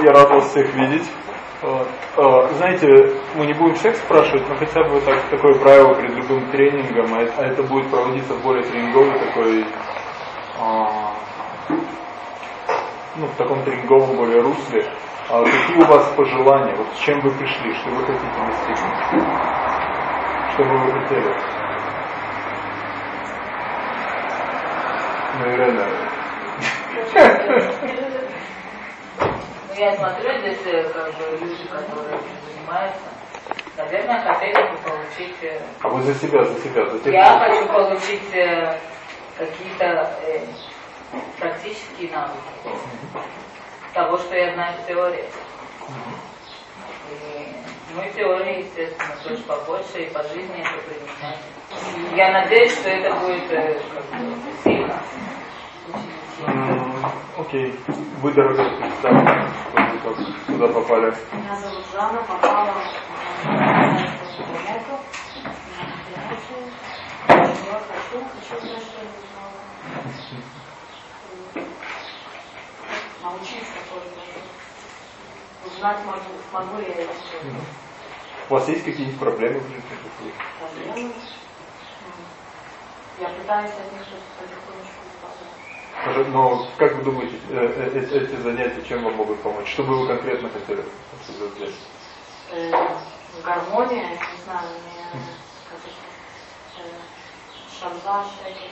Я рад вас всех видеть. Знаете, мы не будем всех спрашивать, но хотя бы такое правило перед любым тренингом, а это будет проводиться в более тренинговой такой, в таком тренинговом более русле. Какие у вас пожелания? Вот с чем вы пришли? Что вы хотите достигнуть? Что бы вы хотели? Ирена. Я смотрю, здесь люди, которые занимаются, наверное, хотели бы получить... А вы за себя. Я хочу получить какие-то практические навыки того, что я знаю в теории. И теории, естественно, тоже побольше, и по жизни это применять. Я надеюсь, что это будет сильно. Окей. Вы, дорогая, представьте, что вы сюда попали. Меня зовут Жанна, попала в интернету. Я хочу знать, что я узнала. Научиться тоже. Узнать, могу ли я это. У вас есть какие-нибудь проблемы в жизни? Проблемы? Я пытаюсь от них что-то потихонечку избавиться. Но как вы думаете, эти занятия чем вам могут помочь? Что бы вы конкретно хотели сделать? Гармония, не знаю, мне шабза, всякие.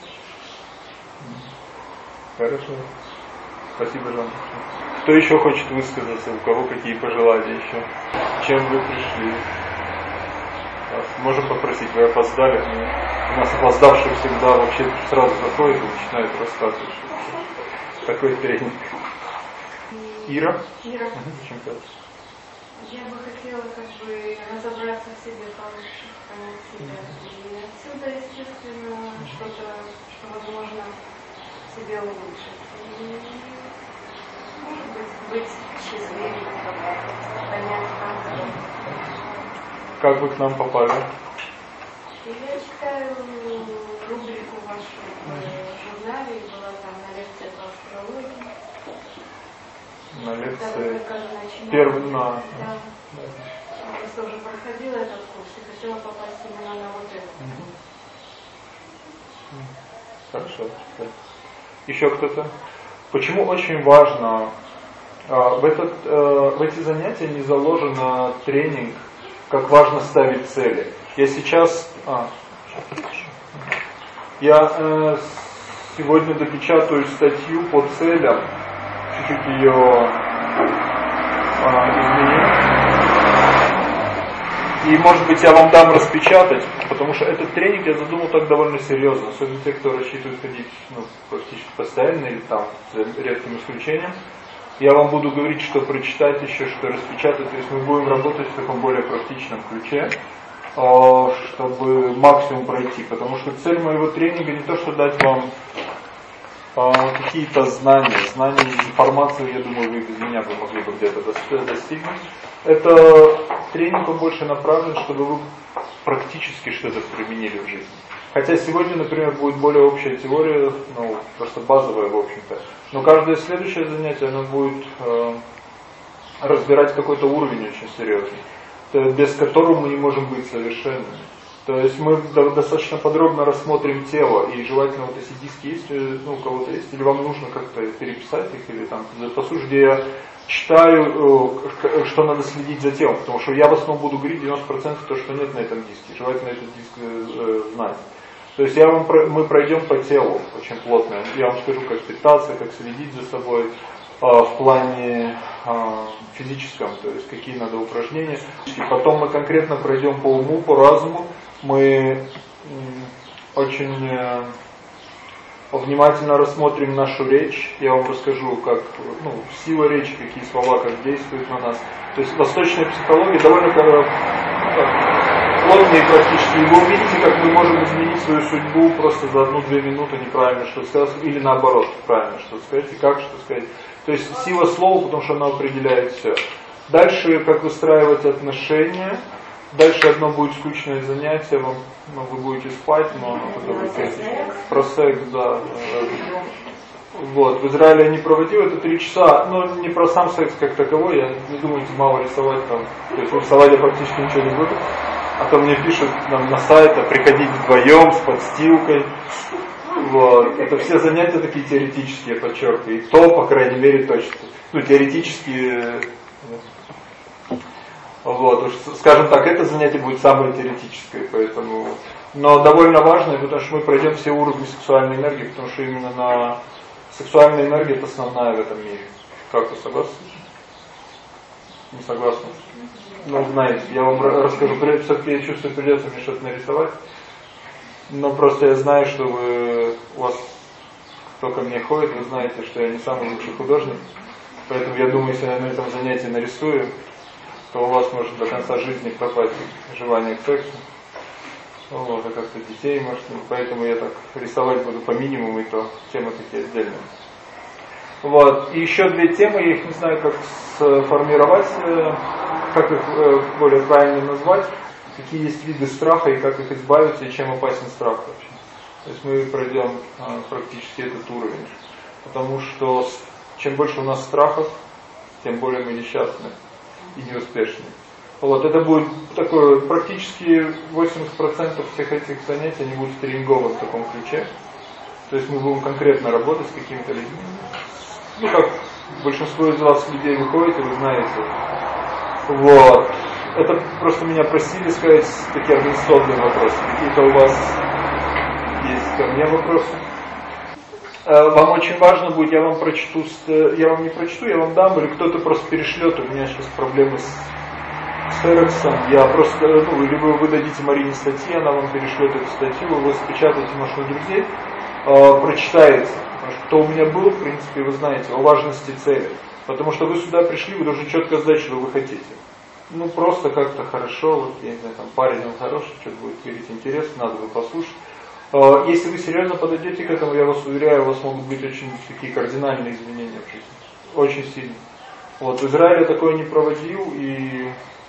Хорошо. Спасибо, Жан. Кто еще хочет высказаться? У кого какие пожелания еще? Чем вы пришли? Можем попросить, вы опоздали. У нас опоздавший всегда вообще сразу заходит и начинает рассказывать. Такой тренинг. Ира? Ира. Зачем-то. Я бы хотела разобраться в себе получше, понять себя. И отсюда, естественно, что-то, что возможно себе улучшить. И, может быть счастливее, понять, как вы к нам попали? Я читаю рубрику вашу в журнале, и была там на лекции по астрологии. На лекции? Да. Первый. Я просто уже проходила этот курс и хотела попасть именно на вот это. Хорошо. Еще кто-то? Почему очень важно, в эти занятия не заложено тренинг, как важно ставить цели. Я сейчас... Я сегодня допечатаю статью по целям, чуть-чуть ее изменю. И, может быть, я вам дам распечатать, потому что этот тренинг я задумал так довольно серьезно, особенно те, кто рассчитывает ходить практически постоянно или там с редким исключением. Я вам буду говорить, что прочитать еще, что распечатать, то есть мы будем работать в таком более практичном ключе, чтобы максимум пройти, потому что цель моего тренинга не то, что дать вам какие-то знания, информацию, я думаю, вы без меня бы могли бы где-то достигнуть. Это тренинг больше направлен, чтобы вы практически что-то применили в жизни. Хотя сегодня, например, будет более общая теория, просто базовая, в общем-то. Но каждое следующее занятие, оно будет разбирать какой-то уровень очень серьезный, без которого мы не можем быть совершенными. То есть мы достаточно подробно рассмотрим тело, и желательно вот если диски есть, у кого-то есть, или вам нужно как-то переписать их, или там послушать, где я читаю, что надо следить за телом, потому что я в основном буду говорить 90% то, что нет на этом диске, желательно этот диск знать. То есть мы пройдем по телу очень плотно, я вам скажу, как питаться, как следить за собой в плане физическом, то есть какие надо упражнения. И потом мы конкретно пройдем по уму, по разуму, мы очень внимательно рассмотрим нашу речь, я вам расскажу, как сила речи, какие слова, как действуют на нас. То есть восточная психология довольно плотная и практически. И вы увидите, как мы можем изменить свою судьбу просто за 1-2 минуты неправильно что сказать, или наоборот, правильно что сказать, и как что сказать. То есть сила слова, потому что она определяет все. Дальше, как выстраивать отношения. Дальше одно будет скучное занятие, вы будете спать, но потом про секс, да. Вот, в Израиле я не проводил, это 3 часа, но не про сам секс как таковой, я не думаю, мало рисовать там, то есть рисовать я практически ничего не буду, а то мне пишут на сайт, приходить вдвоем с подстилкой, вот, это все занятия такие теоретические, подчеркиваю, и то, по крайней мере, точно, ну, теоретические, вот, уж, скажем так, это занятие будет самое теоретическое, поэтому, но довольно важное, потому что мы пройдем все уровни сексуальной энергии, потому что именно сексуальная энергия это основная в этом мире. Как вы согласны? Не согласны? Ну, знаете, я вам расскажу, все-таки я чувствую, придется мне что-то нарисовать, но просто я знаю, что у вас, кто ко мне ходит, вы знаете, что я не самый лучший художник, поэтому я думаю, если я на этом занятии нарисую, то у вас может до конца жизни пропасть желание к сексу. Вот, а как-то детей, может, поэтому я так рисовать буду по минимуму, и то темы такие отдельные. Вот, и еще 2 темы, я их не знаю, как сформировать, как их более правильно назвать, какие есть виды страха и как их избавиться, и чем опасен страх вообще. То есть мы пройдем практически этот уровень, потому что чем больше у нас страхов, тем более мы несчастны и неуспешны. Вот, это будет такое, практически 80% всех этих занятий, они будут тренингованы в таком ключе. То есть мы будем конкретно работать с какими-то людьми. Ну, как большинство из вас людей выходит, и вы знаете. Вот. Это просто меня просили сказать такие организационные вопросы. Какие-то у вас есть ко мне вопросы? Вам очень важно будет, я вам прочту, я вам не прочту, я вам дам, или кто-то просто перешлет, у меня сейчас проблемы с Эрексом, я просто, либо вы дадите Марине статьи, она вам перешлет эту статью, вы распечатаете, может, у друзей, прочитаете. Потому что кто у меня был, в принципе, вы знаете, о важности цели. Потому что вы сюда пришли, вы должны четко знать, что вы хотите. Ну, просто как-то хорошо, вот, я не знаю, там, парень он хороший, что-то будет говорить интересно, надо бы послушать. Если вы серьезно подойдете к этому, я вас уверяю, у вас могут быть очень такие кардинальные изменения в жизни. Очень сильно. Вот, в Израиле такое не проводил, и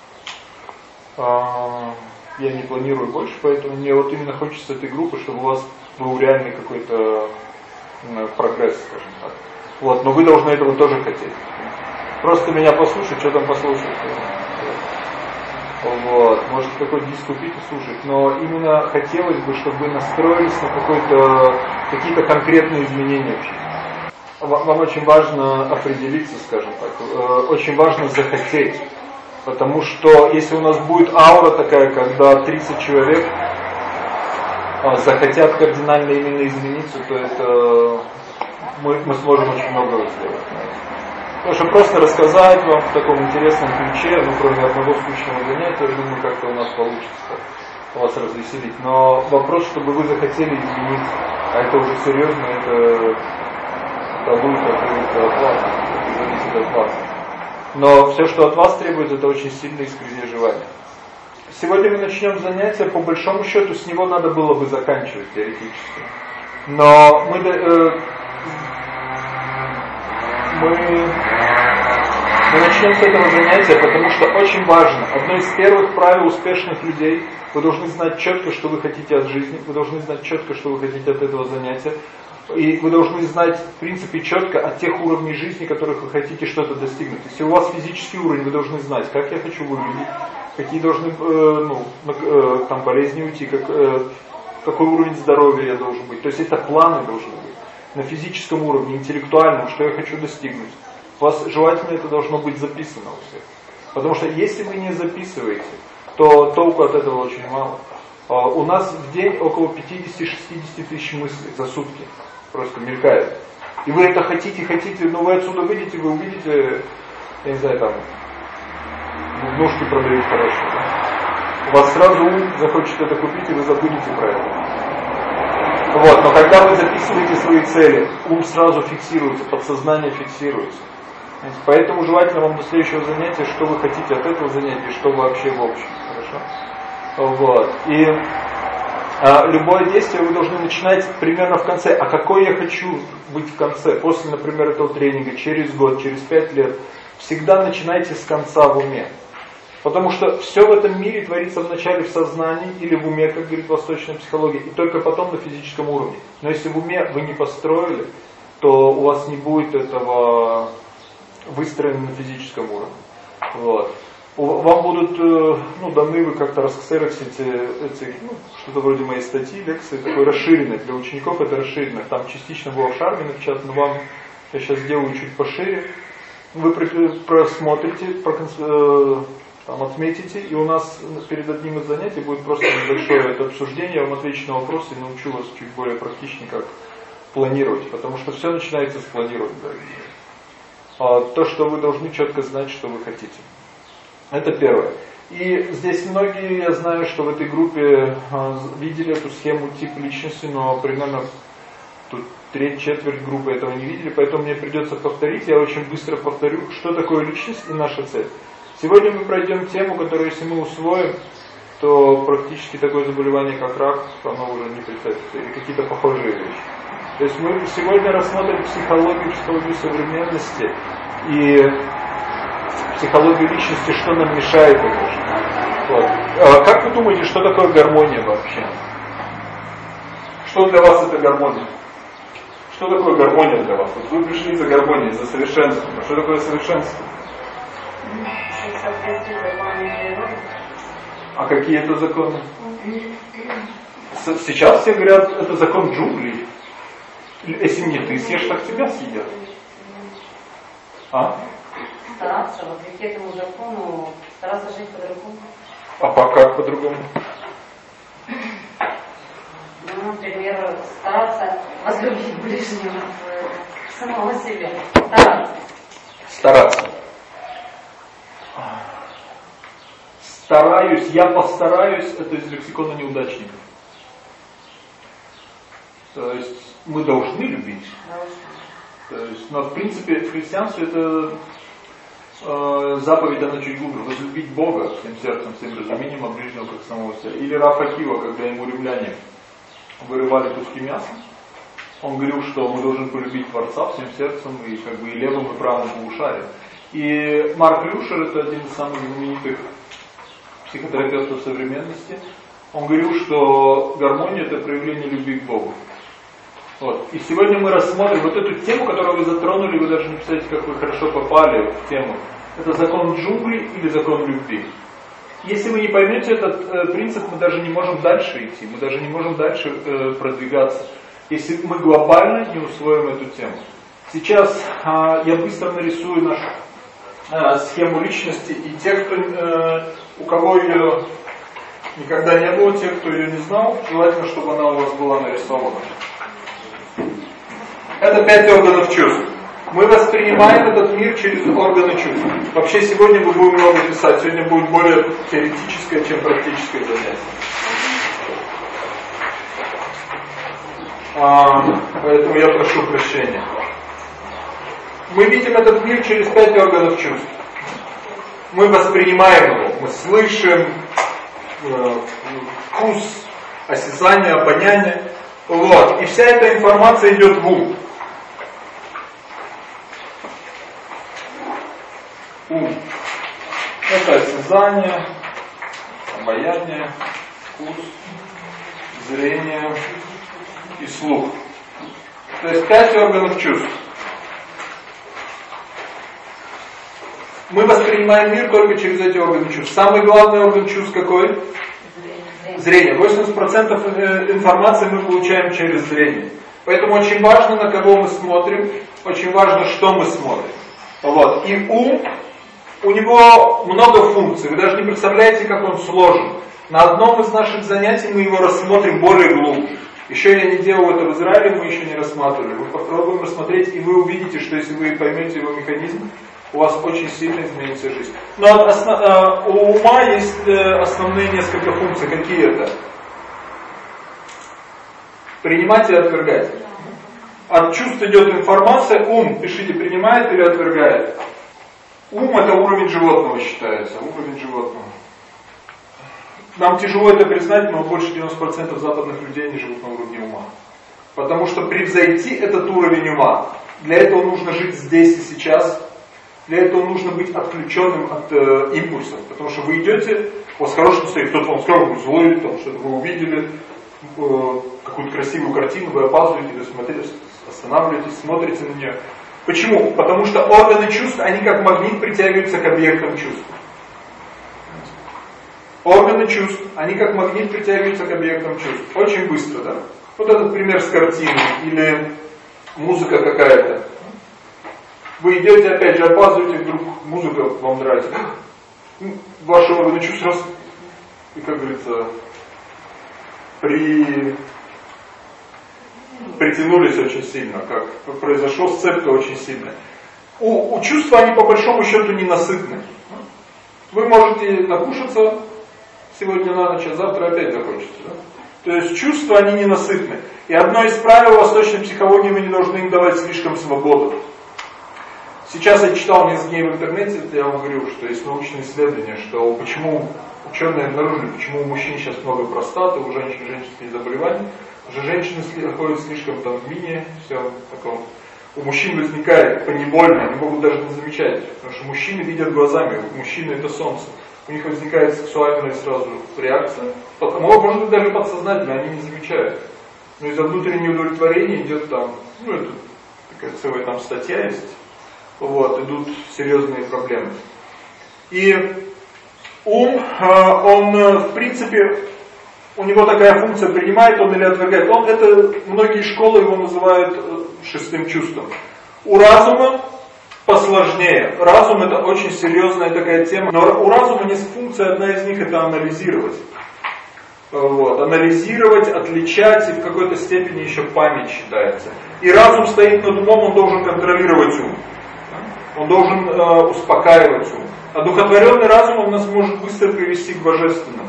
я не планирую больше, поэтому мне вот именно хочется этой группы, чтобы у вас был реальный какой-то прогресс, скажем так. Вот, но вы должны этого тоже хотеть. Просто меня послушать, что там послушать. Вот, может какой-то диск купить и слушать, но именно хотелось бы, чтобы вы настроились на какие-то конкретные изменения в жизни. Вам очень важно определиться, скажем так, очень важно захотеть, потому что если у нас будет аура такая, когда 30 человек захотят кардинально именно измениться, то это мы сможем очень многого сделать. Потому что просто рассказать вам в таком интересном ключе, кроме одного скучного занятия, я думаю, как-то у нас получится вас развеселить. Но вопрос, чтобы вы захотели измениться, а это уже серьезно, это будет от вас, это зависит от вас. Но все, что от вас требуется, это очень сильное искреннее желание. Сегодня мы начнем занятие, по большому счету, с него надо было бы заканчивать теоретически. Но мы начнем с этого занятия, потому что очень важно. Одно из первых правил успешных людей, вы должны знать четко, что вы хотите от жизни, вы должны знать четко, что вы хотите от этого занятия, и вы должны знать, в принципе, четко от тех уровней жизни, которых вы хотите что-то достигнуть. Если у вас физический уровень, вы должны знать, как я хочу выглядеть, какие должны там болезни уйти, какой уровень здоровья я должен быть. То есть это планы должны быть на физическом уровне, интеллектуальном, что я хочу достигнуть. У вас желательно это должно быть записано у всех. Потому что если вы не записываете, то толку от этого очень мало. У нас в день около 50-60 тысяч мыслей за сутки просто мелькает. И вы это хотите, но вы отсюда выйдете, вы увидите, я не знаю, там, ножки продают хорошие. Да? У вас сразу ум захочет это купить, и вы забудете про это. Вот, но когда вы записываете свои цели, ум сразу фиксируется, подсознание фиксируется. Поэтому желательно вам до следующего занятия, что вы хотите от этого занятия, что вообще в общем. Хорошо? Вот. И любое действие вы должны начинать примерно в конце. А какой я хочу быть в конце? После, например, этого тренинга, через год, через 5 лет. Всегда начинайте с конца в уме. Потому что все в этом мире творится вначале в сознании или в уме, как говорит восточная психология, и только потом на физическом уровне. Но если в уме вы не построили, то у вас не будет этого выстроено на физическом уровне. Вот. Вам будут даны, вы как-то расксероксите эти что-то вроде моей статьи, лекции, такой расширенной. Для учеников это расширенной. Там частично было в шарме напечатано, вам я сейчас сделаю чуть пошире. Вы просмотрите, там отметите, и у нас перед одним из занятий будет просто небольшое это обсуждение, я вам отвечу на вопросы и научу вас чуть более практично, как планировать, потому что все начинается с планирования. То, что вы должны четко знать, что вы хотите. Это первое. И здесь многие, я знаю, что в этой группе видели эту схему тип личности, но примерно тут четверть группы этого не видели, поэтому мне придется повторить, я очень быстро повторю, что такое личность и наша цель. Сегодня мы пройдем тему, которую если мы усвоим, то практически такое заболевание, как рак, оно уже не представится, или какие-то похожие вещи. То есть мы сегодня рассмотрим психологию современности и психологию личности, что нам мешает это. Вот. Как вы думаете, что такое гармония вообще? Что для вас это гармония? Что такое гармония для вас? Вот вы пришли за гармонией, за совершенством. А что такое совершенство? А какие это законы? Сейчас все говорят, это закон джунглей. Если не ты съешь, так тебя съедят. Стараться, вопреки этому закону, стараться жить по-другому. А как по-другому? Ну, например, стараться возлюбить ближнего, самого себя. Стараться. Стараюсь, я постараюсь, это из лексикона неудачников. То есть мы должны любить. То есть, но в принципе в христианстве это заповедь, она чуть глубже. Возлюбить Бога всем сердцем, всем разумением, а ближнего как самого себя. Или Раф Акива, когда ему римляне вырывали куски мяса, он говорил, что мы должны полюбить Творца всем сердцем и как бы и левым, и правым полушарием. И Марк Люшер, это один из самых знаменитых психотерапевтов современности, он говорил, что гармония — это проявление любви к Богу. Вот. И сегодня мы рассмотрим вот эту тему, которую вы затронули, вы даже не представляете, как вы хорошо попали в тему. Это закон джунглей или закон любви. Если вы не поймете этот принцип, мы даже не можем дальше идти, мы даже не можем дальше продвигаться, если мы глобально не усвоим эту тему. Сейчас я быстро нарисую нашу схему личности, и те, у кого ее никогда не было, те, кто ее не знал, желательно, чтобы она у вас была нарисована. Это 5 органов чувств. Мы воспринимаем этот мир через органы чувств. Вообще сегодня мы будем много писать, сегодня будет более теоретическое, чем практическое занятие. Поэтому я прошу прощения. Мы видим этот мир через 5 органов чувств. Мы воспринимаем его, мы слышим вкус, осязание, обоняние. Вот. И вся эта информация идет в ум. Ум. Это осязание, обоняние, вкус, зрение и слух. То есть 5 органов чувств. Мы воспринимаем мир только через эти органы чувств. Самый главный орган чувств какой? Зрение. 80% информации мы получаем через зрение. Поэтому очень важно, на кого мы смотрим, очень важно, что мы смотрим. Вот. И ум, у него много функций. Вы даже не представляете, как он сложен. На одном из наших занятий мы его рассмотрим более глубже. Еще я не делал это в Израиле, мы еще не рассматривали. Мы попробуем рассмотреть, и вы увидите, что если вы поймете его механизм, у вас очень сильно изменится жизнь. Но у ума есть основные несколько функций. Какие это? Принимать и отвергать. От чувств идет информация, ум, пишите, принимает или отвергает. Ум — это уровень животного считается, уровень животного. Нам тяжело это признать, но больше 90% западных людей не живут на уровне ума. Потому что превзойти этот уровень ума, для этого нужно жить здесь и сейчас. Для этого нужно быть отключенным от импульсов, потому что вы идете, у вас хорошее настроение, кто-то вам сказал, вы злой, потому что вы увидели какую-то красивую картину, вы опаздываете, вы смотрите, Останавливаетесь, смотрите на нее. Почему? Потому что органы чувств, они как магнит притягиваются к объектам чувств. Органы чувств, они как магнит притягиваются к объектам чувств. Очень быстро, да? Вот этот пример с картиной или музыка какая-то. Вы идете, опять же, опаздываете, вдруг музыка вам нравится. Ваши органы чувств раз, и, как говорится, притянулись очень сильно, как произошла сцепка очень сильная. У чувства они по большому счету ненасытны. Вы можете накушаться сегодня на ночь, а завтра опять захочется. Да? То есть чувства они ненасытны. И одно из правил восточной психологии: вы не должны им давать слишком свободу. Сейчас я читал несколько дней в интернете, я вам говорю, что есть научные исследования, что почему ученые обнаружили, почему у мужчин сейчас много простаты, у женщин женские заболевания. Уже женщины ходят слишком там в мини, все таком. У мужчин возникает поневольно, они могут даже не замечать, потому что мужчины видят глазами, мужчины это солнце. У них возникает сексуальная сразу реакция, может быть даже подсознательно, они не замечают. Но из-за внутреннего удовлетворения идет там, это такая целая там статья есть, идут серьезные проблемы. И ум, он в принципе, у него такая функция: принимает он или отвергает. Это многие школы его называют шестым чувством. У разума посложнее. Разум — это очень серьезная такая тема. Но у разума есть функция, одна из них — это анализировать. Анализировать, отличать, и в какой-то степени еще память считается. И разум стоит над умом, он должен контролировать ум. Он должен успокаивать ум. Одухотворенный разум он нас может быстро привести к божественному.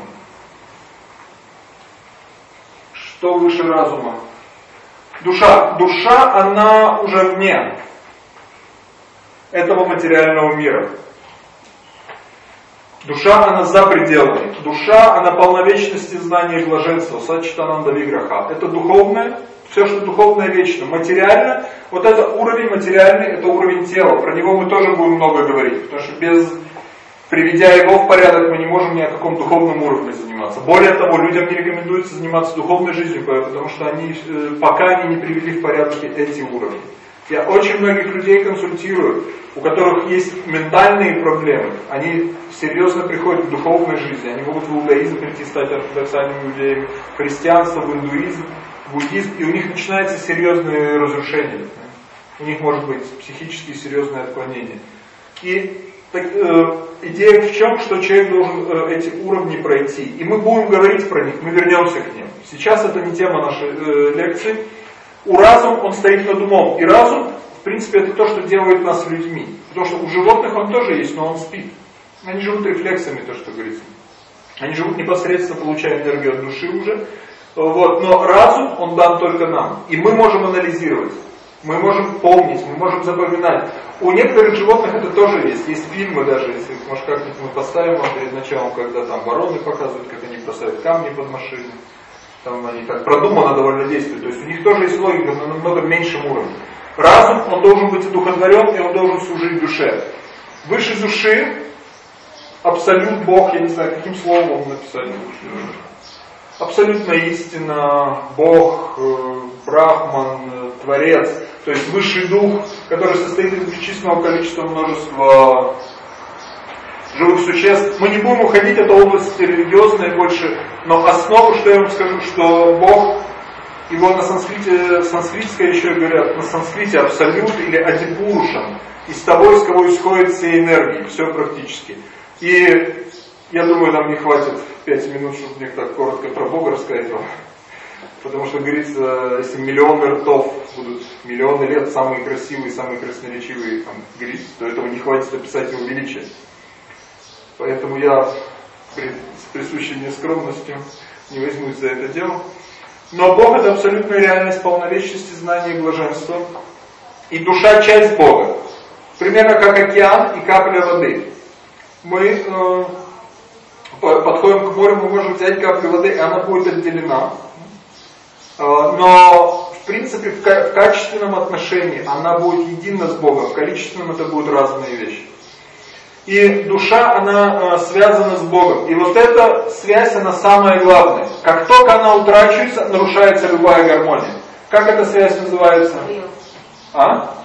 Что выше разума? Душа. Душа, она уже вне этого материального мира. Душа, она за пределами. Душа, она полна вечности, знания и блаженства. Сачитананда виграха. Это духовное, все, что духовное, вечно. Материально, это уровень материальный, это уровень тела. Про него мы тоже будем много говорить. Потому что приведя его в порядок, мы не можем ни о каком духовном уровне заниматься. Более того, людям не рекомендуется заниматься духовной жизнью, потому что пока они не привели в порядок эти уровни. Я очень многих людей консультирую, у которых есть ментальные проблемы. Они серьезно приходят к духовной жизни. Они могут в иудаизм прийти, стать ортодоксальными иудеями, в христианство, в индуизм, в буддизм, и у них начинаются серьезные разрушения. У них может быть психические серьезные отклонения. И идея в чем, что человек должен эти уровни пройти. И мы будем говорить про них, мы вернемся к ним. Сейчас это не тема нашей лекции. У разума он стоит над умом. И разум, в принципе, это то, что делает нас людьми. Потому что у животных он тоже есть, но он спит. Они живут рефлексами, то, что говорится. Они живут непосредственно, получая энергию от души уже. Но разум, он дан только нам. И мы можем анализировать. Мы можем помнить, мы можем запоминать. У некоторых животных это тоже есть. Есть фильмы даже, если, может, как-нибудь мы поставим вам перед началом, когда там вороны показывают, как они бросают камни под машины. Там они так продуманно довольно действуют. То есть у них тоже есть логика, но на намного меньшем уровне. Разум, он должен быть одухотворен, и он должен служить душе. Выше души, абсолют Бог, я не знаю, каким словом он написать. Абсолютная истина, Бог, Брахман, Творец. То есть высший дух, который состоит из бесчисленного количества множества живых существ. Мы не будем уходить, это область религиозная больше, но основу, что я вам скажу, что Бог, его на санскритское еще говорят, на санскрите абсолют или адипурушам, из того, из кого исходят все энергии, все практически. И я думаю, нам не хватит 5 минут, чтобы мне так коротко про Бога рассказать вам. Потому что, говорится, если миллионы ртов будут миллионы лет самые красивые, самые красноречивые говорить, то этого не хватит описать его величие. Поэтому я с присущей мне скромностью не возьмусь за это дело. Но Бог — это абсолютная реальность полновечности, знания и блаженства. И душа — часть Бога. Примерно как океан и капля воды. Мы подходим к морю, мы можем взять каплю воды, и она будет отделена. Но, в принципе, в качественном отношении она будет едина с Богом, в количественном это будут разные вещи. И душа, она связана с Богом. И вот эта связь, она самая главная. Как только она утрачивается, нарушается любая гармония. Как эта связь называется? А?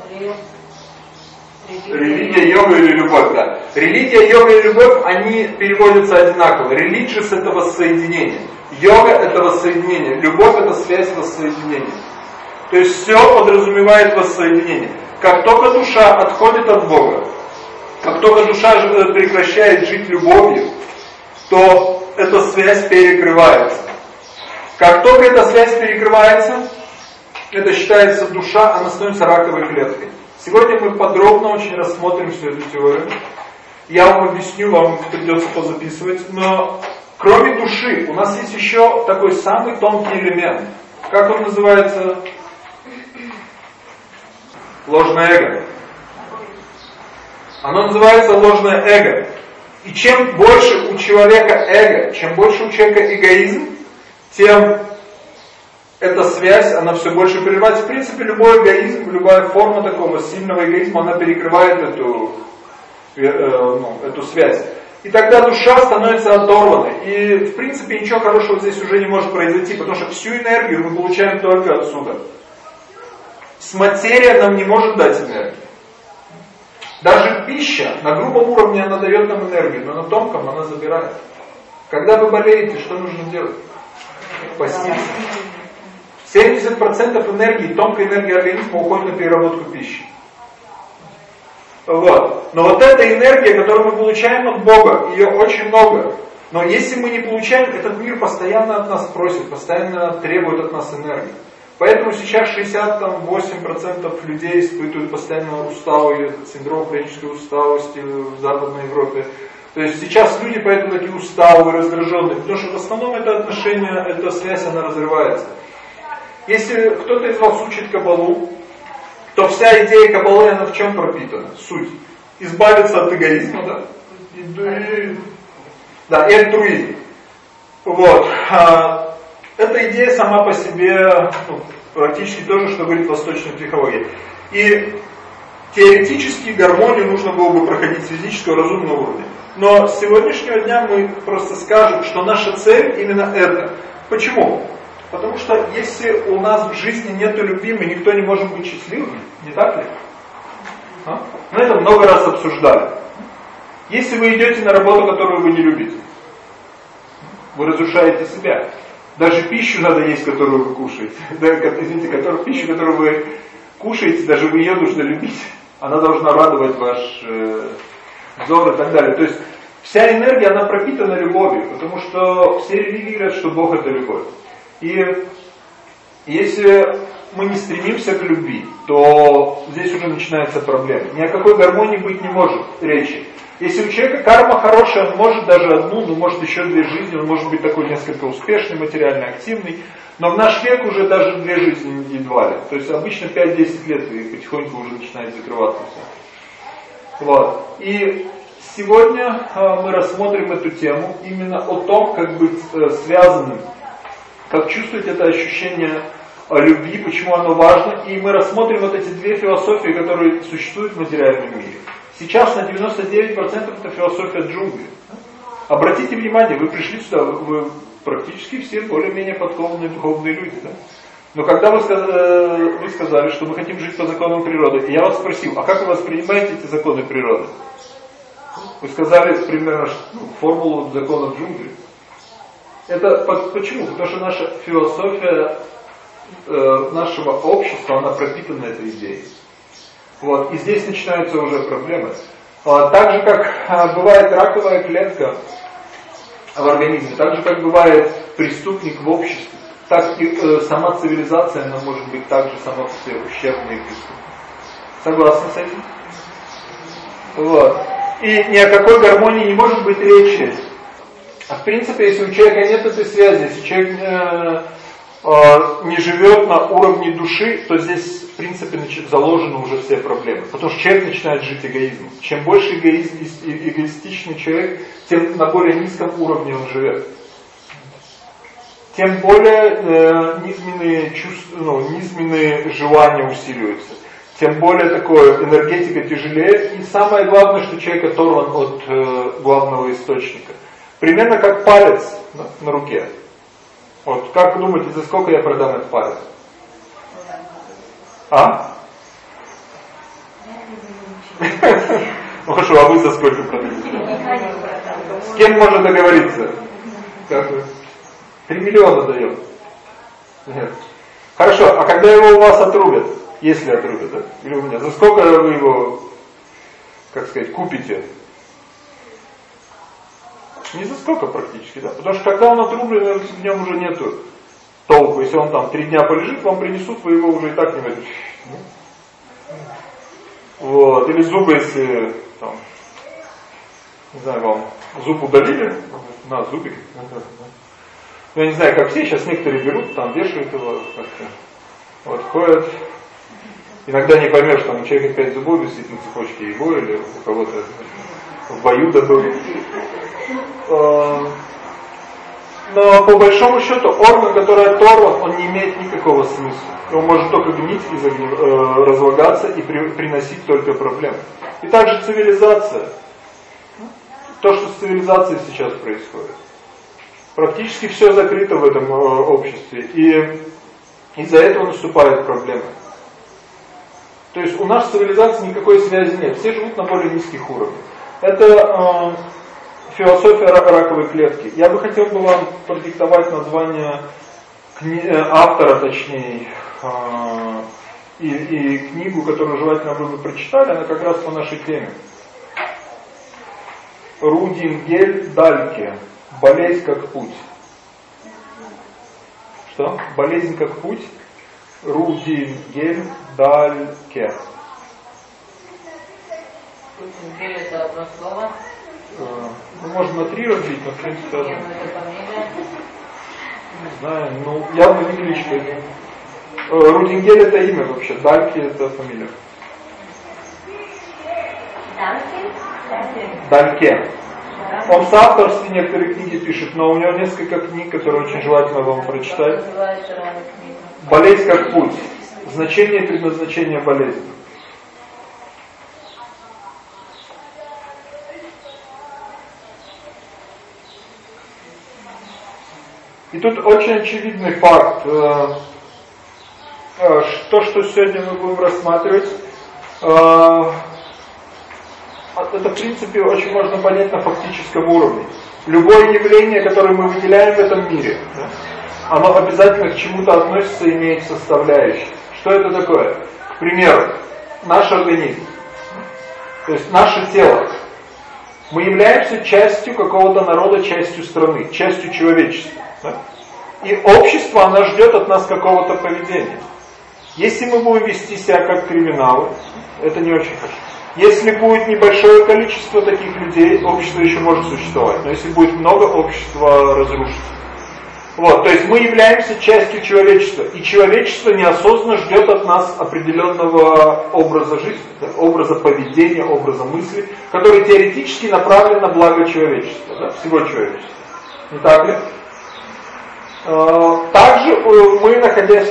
Религия, йога или любовь, да. Религия, йога и любовь, они переводятся одинаково. Religious — это воссоединение. Йога — это воссоединение. Любовь — это связь воссоединения. То есть все подразумевает воссоединение. Как только душа отходит от Бога, как только душа прекращает жить любовью, то эта связь перекрывается. Как только эта связь перекрывается, это считается душа, она становится раковой клеткой. Сегодня мы подробно очень рассмотрим всю эту теорию. Я вам объясню, вам придется позаписывать. Но кроме души у нас есть еще такой самый тонкий элемент. Как он называется? Ложное эго. Оно называется ложное эго. И чем больше у человека эго, чем больше у человека эгоизм, тем эта связь, она все больше прерывается. В принципе, любой эгоизм, любая форма такого сильного эгоизма, она перекрывает эту связь. И тогда душа становится оторванной. И, в принципе, ничего хорошего здесь уже не может произойти, потому что всю энергию мы получаем только отсюда. С материя нам не может дать энергию. Даже пища, на грубом уровне она дает нам энергию, но на тонком она забирает. Когда вы болеете, что нужно делать? Поститься. 70% энергии, тонкой энергии организма уходит на переработку пищи. Вот. Но вот эта энергия, которую мы получаем от Бога, ее очень много. Но если мы не получаем, этот мир постоянно от нас просит, постоянно требует от нас энергии. Поэтому сейчас 68% людей испытывают постоянно усталый синдром хронической усталости в Западной Европе. То есть сейчас люди поэтому такие усталые, раздраженные, потому что в основном это отношение, эта связь, она разрывается. Если кто-то из вас учит каббалу, то вся идея каббалы, она в чем пропитана? Суть. Избавиться от эгоизма, да? И альтруизм. Вот. Эта идея сама по себе практически то же, что говорит восточная психология. И теоретически гармонию нужно было бы проходить с физического разумного уровня. Но с сегодняшнего дня мы просто скажем, что наша цель именно это. Почему? Потому что если у нас в жизни нет любви, мы никто не может быть счастливым, не так ли? Мы это много раз обсуждали. Если вы идете на работу, которую вы не любите, вы разрушаете себя. Даже пищу надо есть, которую вы кушаете. Извините, пищу, которую вы кушаете, даже вы ее нужно любить. Она должна радовать ваш взор и так далее. То есть вся энергия, она пропитана любовью, потому что все религии говорят, что Бог это любовь. И если мы не стремимся к любви, то здесь уже начинается проблема. Ни о какой гармонии быть не может речи. Если у человека карма хорошая, он может даже одну, но может еще 2 жизни, он может быть такой несколько успешный, материально активный. Но в наш век уже даже 2 жизни едва ли. То есть обычно 5-10 лет и потихоньку уже начинает закрываться все. Вот. И сегодня мы рассмотрим эту тему именно о том, как быть связанным, как чувствовать это ощущение любви, почему оно важно. И мы рассмотрим вот эти 2 философии, которые существуют в материальном мире. Сейчас на 99% это философия джунглей. Обратите внимание, вы пришли сюда, вы практически все более-менее подкованные духовные люди. Да? Но когда вы сказали, что мы хотим жить по законам природы, и я вас спросил, а как вы воспринимаете эти законы природы? Вы сказали примерно формулу законов джунглей. Это почему? Потому что наша философия нашего общества, она пропитана этой идеей. Вот. И здесь начинаются уже проблемы. Так же, как бывает раковая клетка в организме, так же, как бывает преступник в обществе, так и сама цивилизация, она может быть также сама по себе ущербной и преступной. Согласны с этим? Вот. И ни о какой гармонии не может быть речи. А в принципе, если у человека нет этой связи, если человек не живет на уровне души, то здесь, в принципе, заложены уже все проблемы. Потому что человек начинает жить эгоизмом. Чем больше эгоистичный человек, тем на более низком уровне он живет. Тем более низменные желания усиливаются. Тем более такое энергетика тяжелее. И самое главное, что человек оторван от главного источника. Примерно как палец на руке. Вот, как думаете, за сколько я продам этот палец? Ну хорошо, а вы за сколько продадите? С кем можно договориться? Как вы? 3 миллиона даем. Нет. Хорошо, а когда его у вас отрубят? Если отрубят, да? Или у меня? За сколько вы его, как сказать, купите? Не за сколько практически, да? Потому что когда он отрублен, в нем уже нету толку. Если он там 3 дня полежит, вам принесут, вы его уже и так не возьмете. Вот. Или зубы, если там, не знаю, вам зуб удалили, на зубик. Я не знаю, как все, сейчас некоторые берут, там вешают его, как-то, вот, ходят. Иногда не поймешь, там у человека 5 зубов висит на цепочке его, или у кого-то в бою добыл. Но по большому счету орган, который оторван, он не имеет никакого смысла. Он может только гнить и разлагаться и приносить только проблемы. И также цивилизация. То, что с цивилизацией сейчас происходит. Практически все закрыто в этом обществе. И из-за этого наступают проблемы. То есть у нас с цивилизацией никакой связи нет. Все живут на более низких уровнях. Это философия раковой клетки. Я бы хотел бы вам продиктовать название автора, точнее, и книгу, которую желательно вы бы прочитали, она как раз по нашей теме. Рудингель Дальке. Болезнь как путь. Что? Болезнь как путь. Рудингель Дальке. Рудингель это одно слово? Ну, можно на 3 разбить, но в принципе... Нет, это фамилия. Не знаю, ну, явно не кличка. Рудингель это имя вообще, Дальке это фамилия. Дальке. Он в соавторстве некоторые книги пишет, но у него несколько книг, которые очень желательно вам прочитать. Болезнь как путь. Значение и предназначение болезни. И тут очень очевидный факт. То, что сегодня мы будем рассматривать, это в принципе очень можно понять на фактическом уровне. Любое явление, которое мы выделяем в этом мире, оно обязательно к чему-то относится и имеет составляющие. Что это такое? К примеру, наш организм, то есть наше тело. Мы являемся частью какого-то народа, частью страны, частью человечества. Да? И общество, оно ждет от нас какого-то поведения. Если мы будем вести себя как криминалы, это не очень хорошо. Если будет небольшое количество таких людей, общество еще может существовать. Но если будет много, общество разрушится. Вот, то есть мы являемся частью человечества. И человечество неосознанно ждет от нас определенного образа жизни, да, образа поведения, образа мысли, который теоретически направлен на благо человечества, да, всего человечества. Не так ли? Также мы, находясь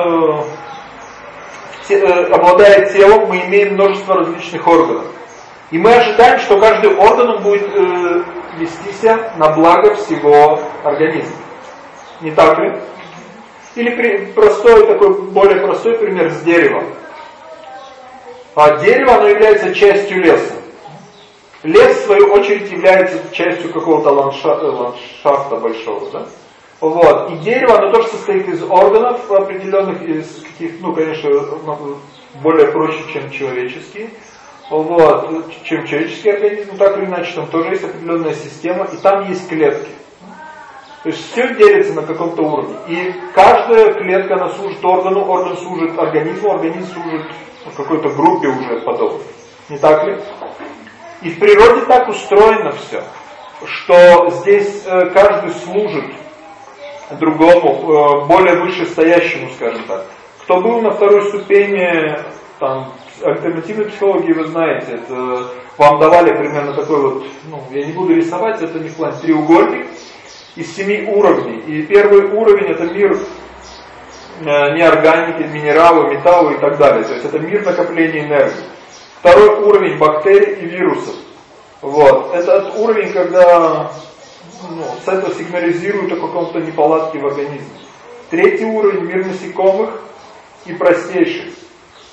обладая телом, мы имеем множество различных органов. И мы ожидаем, что каждый орган будет вести себя на благо всего организма. Не так ли? Или более простой пример с деревом. Дерево, оно является частью леса. Лес, в свою очередь, является частью какого-то ландшафта большого. Да? Вот. И дерево, оно тоже состоит из органов определенных, из каких, конечно, более проще, чем человеческие. Вот. Чем человеческий организм, так или иначе, там тоже есть определенная система, и там есть клетки. То есть все делится на каком-то уровне. И каждая клетка, она служит органу, орган служит организму, организм служит какой-то группе уже подобной. Не так ли? И в природе так устроено все, что здесь каждый служит другому, более вышестоящему, скажем так. Кто был на второй ступени там, альтернативной психологии, вы знаете, это вам давали примерно такой вот, я не буду рисовать, это не в плане, треугольник из 7 уровней. И первый уровень это мир неорганики, минералы, металлы и так далее. То есть это мир накопления энергии. Второй уровень бактерий и вирусов. Вот. Это уровень, когда с этого сигнализируют о каком-то неполадке в организме. Третий уровень мир насекомых и простейших.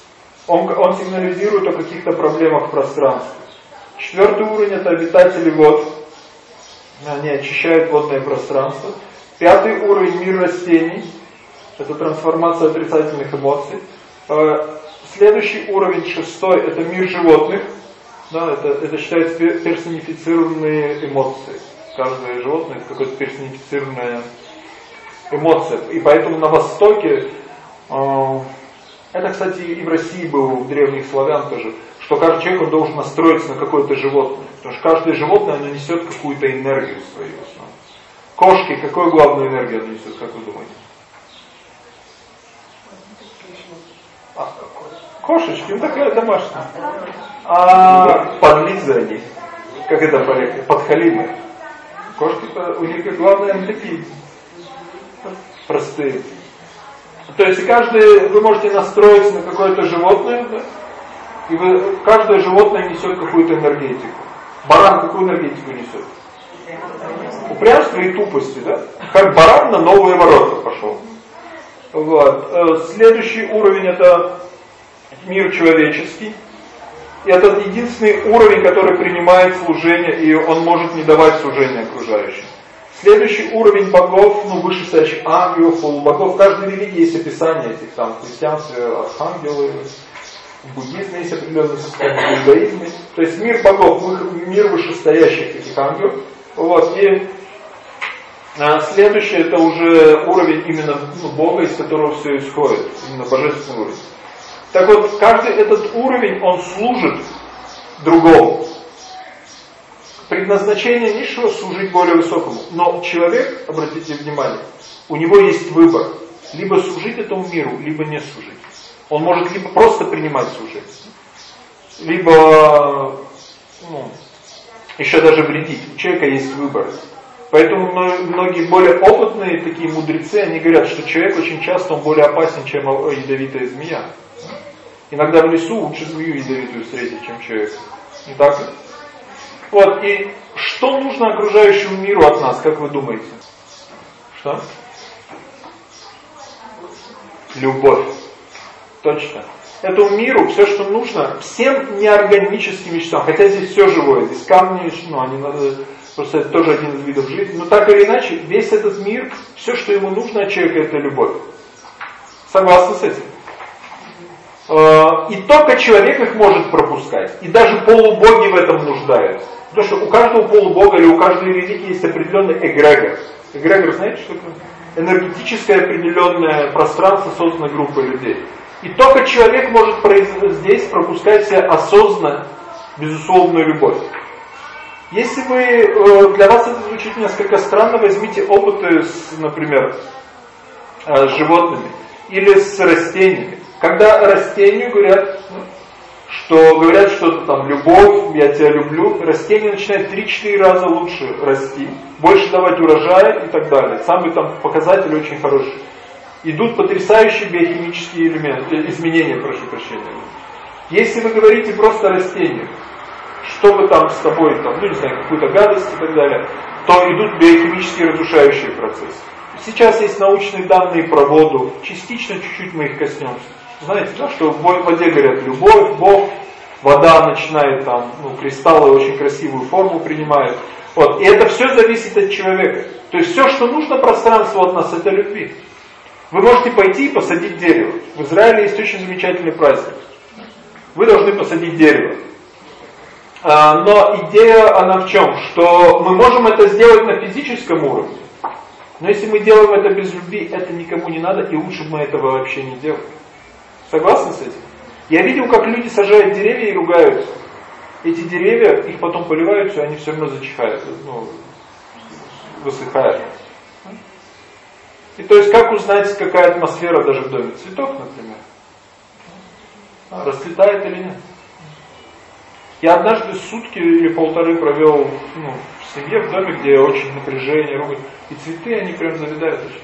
Он сигнализирует о каких-то проблемах в пространстве. 4-й уровень — это обитатели вод. Они очищают водное пространство. 5-й уровень — мир растений. Это трансформация отрицательных эмоций. Следующий уровень, 6-й, это мир животных. Да, это считается персонифицированные эмоции. Каждое животное — это какая-то персонифицированная эмоция. И поэтому на Востоке, это, кстати, и в России было, у древних славян тоже, что каждый человек он должен настроиться на какое-то животное. Потому что каждое животное, оно несет какую-то энергию свою. Кошки, какую главную энергию оно несет, как вы думаете? Кошечки, ну такая домашняя. Подлизы они, как это по-русски, подхалимы. Кошки, у них главное, они такие простые. То есть вы можете настроиться на какое-то животное, да? И каждое животное несет какую-то энергетику. Баран какую энергетику несет? Упрямство и тупости, да? Как баран на новые ворота пошел. Вот. Следующий уровень — это мир человеческий. И это единственный уровень, который принимает служение, и он может не давать служения окружающим. Следующий уровень богов, вышестоящих ангелов, полубогов. В каждой религии есть описание этих, там, в христианстве архангелы, в буддизме есть определенные состояния, в иудаизме. То есть мир богов, мир вышестоящих этих ангелов. Вот. И следующий — это уже уровень именно Бога, из которого все исходит, именно божественный уровень. Так вот, каждый этот уровень, он служит другому. Предназначение низшего — служить более высокому. Но человек, обратите внимание, у него есть выбор. Либо служить этому миру, либо не служить. Он может либо просто принимать служение, либо еще даже вредить. У человека есть выбор. Поэтому многие более опытные такие мудрецы, они говорят, что человек очень часто он более опасен, чем ядовитая змея. Иногда в лесу лучше змею ядовитую встретить, чем человека. Не так ли? Вот, и что нужно окружающему миру от нас, как вы думаете? Что? Любовь. Точно. Этому миру все, что нужно, всем неорганическим веществам, хотя здесь все живое, здесь камни, они надо, просто это тоже один из видов жизни, но так или иначе, весь этот мир, все, что ему нужно от человека, это любовь. Согласны с этим? И только человек их может пропускать. И даже полубоги в этом нуждаются. Потому что у каждого полубога или у каждой религии есть определенный эгрегор. Эгрегор, знаете, что такое? Энергетическое определенное пространство, созданное группой людей. И только человек может здесь пропускать себе осознанно безусловную любовь. Если вы, для вас это звучит несколько странно, возьмите опыты, например, с животными или с растениями. Когда растению говорят, что-то там, любовь, я тебя люблю, растение начинает 3-4 раза лучше расти, больше давать урожая и так далее. Самый там показатель очень хороший. Идут потрясающие биохимические изменения, прошу прощения. Если вы говорите просто растению, что бы там с тобой, там, не знаю, какую-то гадость и так далее, то идут биохимические разрушающие процессы. Сейчас есть научные данные про воду, частично, чуть-чуть мы их коснемся. Знаете, да, что в воде говорят любовь, Бог, вода начинает там, кристаллы очень красивую форму принимают. Вот. И это все зависит от человека. То есть все, что нужно пространству от нас, это любви. Вы можете пойти и посадить дерево. В Израиле есть очень замечательный праздник. Вы должны посадить дерево. Но идея, она в чем? Что мы можем это сделать на физическом уровне. Но если мы делаем это без любви, это никому не надо, и лучше бы мы этого вообще не делали. Согласны с этим? Я видел, как люди сажают деревья и ругаются. Эти деревья, их потом поливают, и они все равно зачихают, высыхают. И то есть, как узнать, какая атмосфера даже в доме? Цветок, например. Расцветает или нет? Я однажды сутки или полторы провел в семье, в доме, где очень напряжение, ругань. И цветы, они прям завидают очень.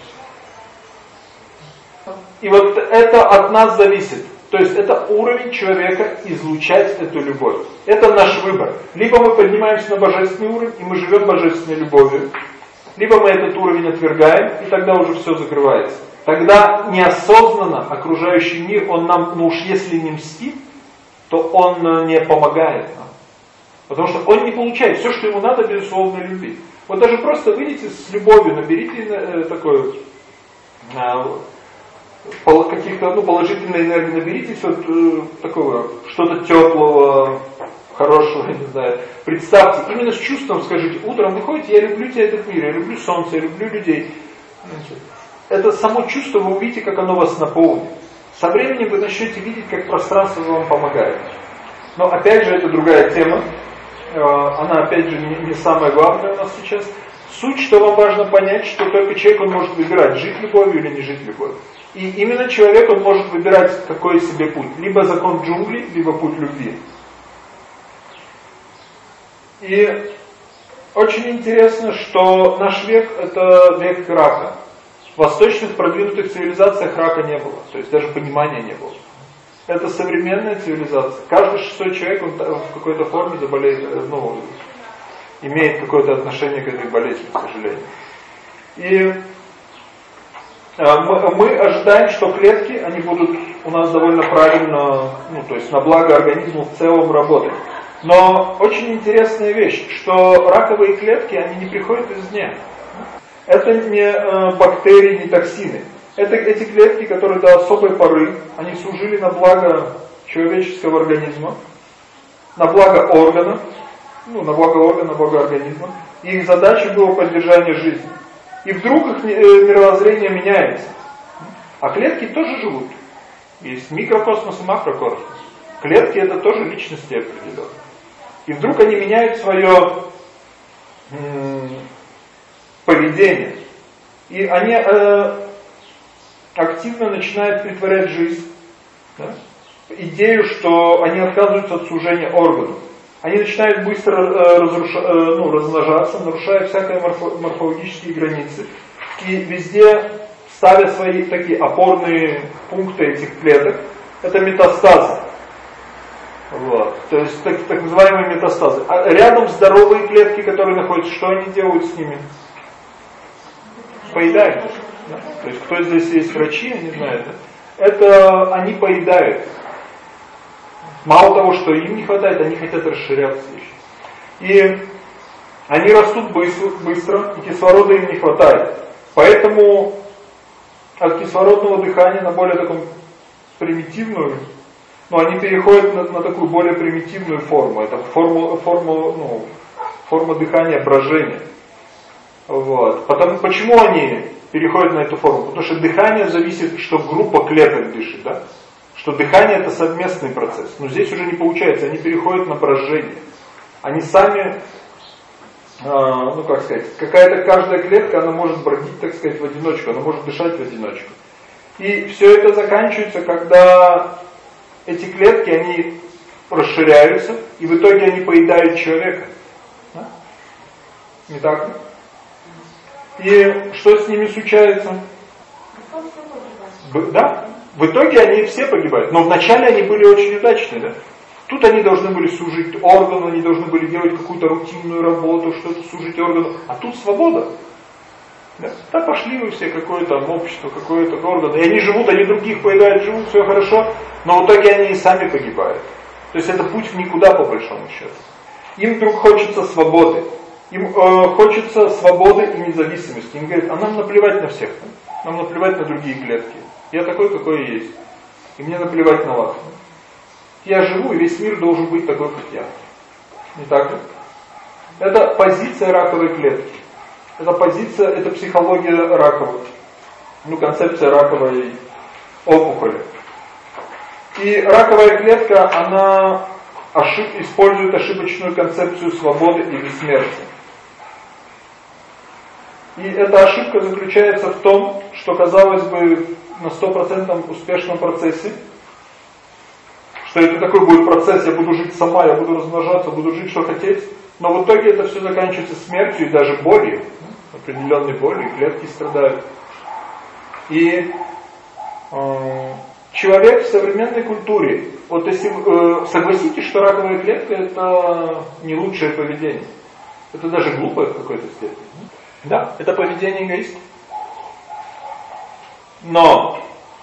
И вот это от нас зависит. То есть это уровень человека излучать эту любовь. Это наш выбор. Либо мы поднимаемся на божественный уровень, и мы живем божественной любовью. Либо мы этот уровень отвергаем, и тогда уже все закрывается. тогда неосознанно окружающий мир, он нам, ну уж если не мстит, то он не помогает нам. Потому что он не получает все, что ему надо, безусловно, любить. Вот даже просто выйдите с любовью, наберите такое, каких-то положительной энергии, наберитесь вот такого, что-то теплого, хорошего, не знаю. Представьте, именно с чувством скажите, утром выходите, я люблю тебя, этот мир, я люблю солнце, я люблю людей. Это само чувство, вы увидите, как оно вас наполнит. Со временем вы начнете видеть, как пространство вам помогает. Но опять же, это другая тема. Она опять же не самая главная у нас сейчас. Суть, что вам важно понять, что только человек он может выбирать, жить любовью или не жить любовью. И именно человек он может выбирать какой себе путь. Либо закон джунглей, либо путь любви. И очень интересно, что наш век это век рака. В восточных продвинутых цивилизациях рака не было. То есть даже понимания не было. Это современная цивилизация. Каждый 600 человек он в какой-то форме заболеет, имеет какое-то отношение к этой болезни, к сожалению. И мы ожидаем, что клетки, они будут у нас довольно правильно, то есть на благо организму в целом работать. Но очень интересная вещь, что раковые клетки, они не приходят извне. Это не бактерии, не токсины. Это эти клетки, которые до особой поры, они служили на благо человеческого организма, на благо органа, на благо организма. И их задача была поддержание жизни. И вдруг их мировоззрение меняется. А клетки тоже живут. Есть микрокосмос и макрокосмос. Клетки это тоже личности определенные. И вдруг они меняют свое поведение. И они активно начинают притворять жизнь. Да? Идею, что они отказываются от сужения органов. Они начинают быстро размножаться, нарушая всякие морфологические границы. И везде ставя свои такие опорные пункты этих клеток. Это метастазы. Вот. То есть так называемые метастазы. А рядом здоровые клетки, которые находятся, что они делают с ними? Поедают. Да? То есть кто здесь есть врачи, я не знаю. Да? Это они поедают. Мало того, что им не хватает, они хотят расширяться еще. И они растут быстро, и кислорода им не хватает. Поэтому от кислородного дыхания на более таком примитивную, они переходят на такую более примитивную форму. Это форма дыхания брожения. Вот. Почему они переходят на эту форму? Потому что дыхание зависит, что группа клеток дышит, да? Что дыхание это совместный процесс. Но здесь уже не получается, они переходят на брожение. Они сами, какая-то каждая клетка, она может бродить, так сказать, в одиночку, она может дышать в одиночку. И все это заканчивается, когда эти клетки, они расширяются, и в итоге они поедают человека. Да? Не так ли? И что с ними случается? Да? В итоге они все погибают. Но вначале они были очень удачные. Да? Тут они должны были служить органу, они должны были делать какую-то рутинную работу, что-то служить органу. А тут свобода. Да пошли вы все, какое там общество, какое-то орган. И они живут, они других поедают, живут, все хорошо. Но в итоге они и сами погибают. То есть это путь в никуда, по большому счету. Им вдруг хочется свободы. Им хочется свободы и независимости. Им говорят, а нам наплевать на всех. Нам наплевать на другие клетки. Я такой, какой я есть. И мне наплевать на вас. Я живу, и весь мир должен быть такой, как я. Не так ли? Это позиция раковой клетки. Это позиция, это психология раковой. Концепция раковой опухоли. И раковая клетка, она использует ошибочную концепцию свободы и бессмертия. И эта ошибка заключается в том, что, казалось бы, на 100% успешном процессе, что это такой будет процесс, я буду жить сама, я буду размножаться, буду жить, что хотеть, но в итоге это все заканчивается смертью и даже болью, определенной болью, и клетки страдают. И человек в современной культуре, вот если согласитесь, что раковая клетка это не лучшее поведение, это даже глупое в какой-то степени. Да, это поведение эгоиста. Но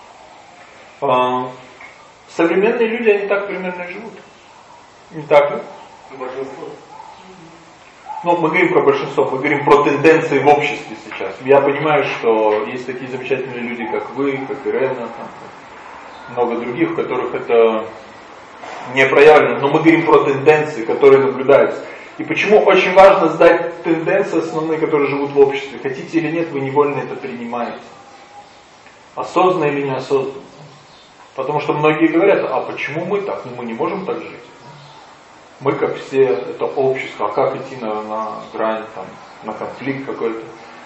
современные люди, они так примерно и живут. Не так ли? Большинство. Ну, мы говорим про большинство, мы говорим про тенденции в обществе сейчас. Я понимаю, что есть такие замечательные люди, как вы, как Ирена, там, много других, у которых это не проявлено. Но мы говорим про тенденции, которые наблюдаются. И почему очень важно сдать тенденции основные, которые живут в обществе. Хотите или нет, вы невольно это принимаете. Осознанно или неосознанно. Потому что многие говорят, а почему мы так? Ну, мы не можем так жить. Мы, как все, это общество, а как идти на грань, там, на конфликт какой-то?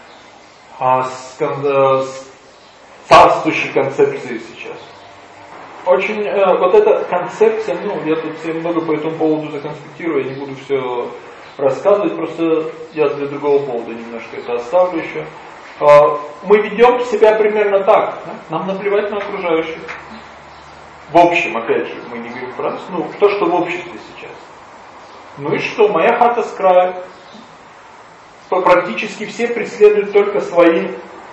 С царствующей концепцией сейчас. Очень, вот эта концепция, ну, я тут все много по этому поводу законспектирую, я не буду все рассказывать, просто я для другого повода немножко это оставлю еще. Мы ведем себя примерно так, да? Нам наплевать на окружающих. В общем, опять же, мы не говорим про нас, ну, то, что в обществе сейчас. Ну и что, моя хата с краю. Практически все преследуют только свои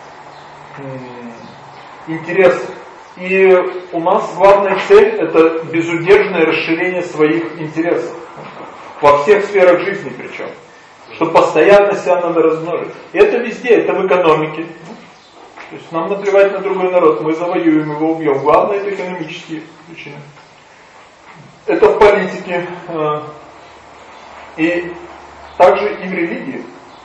интересы. И у нас главная цель – это безудержное расширение своих интересов. Во всех сферах жизни причем. Что постоянно себя надо размножить. И это везде, это в экономике. То есть нам наплевать на другой народ, мы завоюем его, убьем. Главное – это экономические причины. Это в политике. И также и в религии.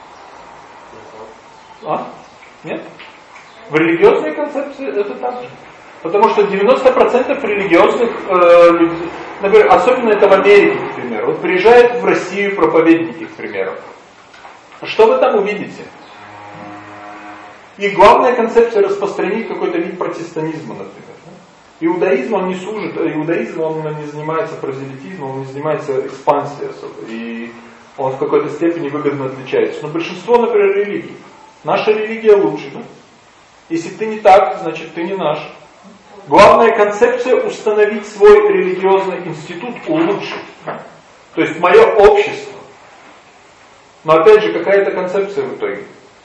Нет? В религиозной концепции это так же. Потому что 90% религиозных людей, например, особенно это в Америке, к примеру, вот приезжают в Россию проповедники, к примеру. Что вы там увидите? И главная концепция распространить какой-то вид протестанизма, например. Иудаизм он не служит, иудаизм он не занимается прозелитизмом, он не занимается экспансией особо. И он в какой-то степени выгодно отличается. Но большинство, например, религий. Наша религия лучше, да? Если ты не так, значит ты не наш. Главная концепция установить свой религиозный институт, улучшить. То есть мое общество. Но опять же, какая это концепция в итоге?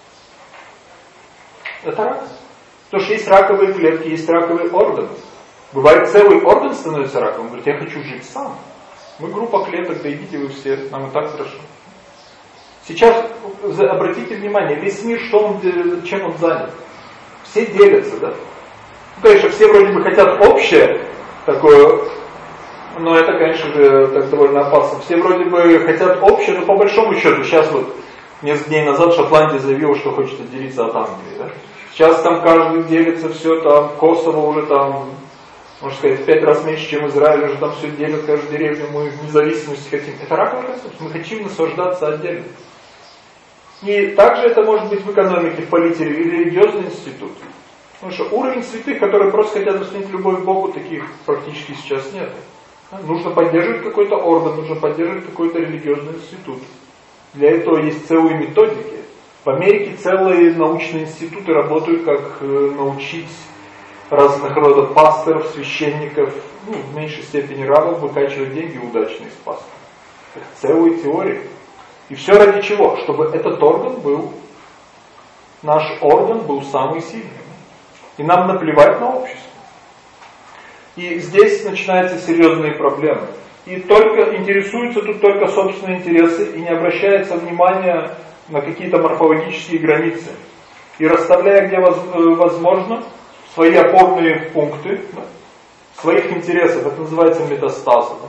Это рак. Потому что есть раковые клетки, есть раковые органы. Бывает, целый орган становится раком. Он говорит, я хочу жить сам. Мы группа клеток, да идите вы все, нам и так хорошо. Сейчас обратите внимание, весь мир, чем он занят? Все делятся, да? Ну, конечно, все вроде бы хотят общее такое, но это, конечно же, так довольно опасно. Все вроде бы хотят общее, но по большому счету, сейчас вот, несколько дней назад Шотландия заявила, что хочет отделиться от Англии, да? Сейчас там каждый делится, все там, Косово уже там, можно сказать, в 5 раз меньше, чем Израиль, уже там все делят, каждую деревню, мы независимости хотим. Это раковая концепция, мы хотим наслаждаться отдельно. И также это может быть в экономике, в политике, в религиозный институт. Потому что уровень святых, которые просто хотят воспринять любовь к Богу, таких практически сейчас нет. Нужно поддерживать какой-то орган, нужно поддерживать какой-то религиозный институт. Для этого есть целые методики. В Америке целые научные институты работают, как научить разных родов пасторов, священников, ну, в меньшей степени рабов, выкачивать деньги удачно из пастора. Это целые теории. И все ради чего? Чтобы этот орган был, наш орган был самый сильный. И нам наплевать на общество. И здесь начинаются серьезные проблемы. И только интересуются тут только собственные интересы и не обращается внимания на какие-то морфологические границы. И расставляя где возможно свои опорные пункты, да, своих интересов, это называется метастазы. Да.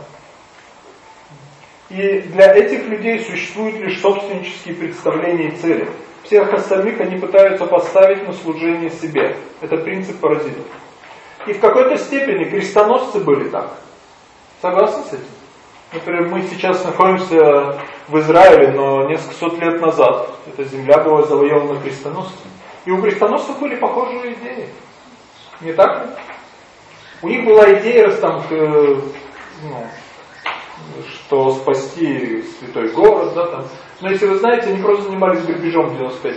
И для этих людей существуют лишь собственнические представления и цели. Всех остальных они пытаются поставить на служение себе. Это принцип паразитов. И в какой-то степени крестоносцы были так. Согласны с этим? Например, мы сейчас находимся в Израиле, но несколько сот лет назад эта земля была завоевана крестоносцами. И у крестоносцев были похожие идеи. Не так ли? У них была идея, что спасти святой город, да, там. Но если вы знаете, они просто занимались грабежом 95%.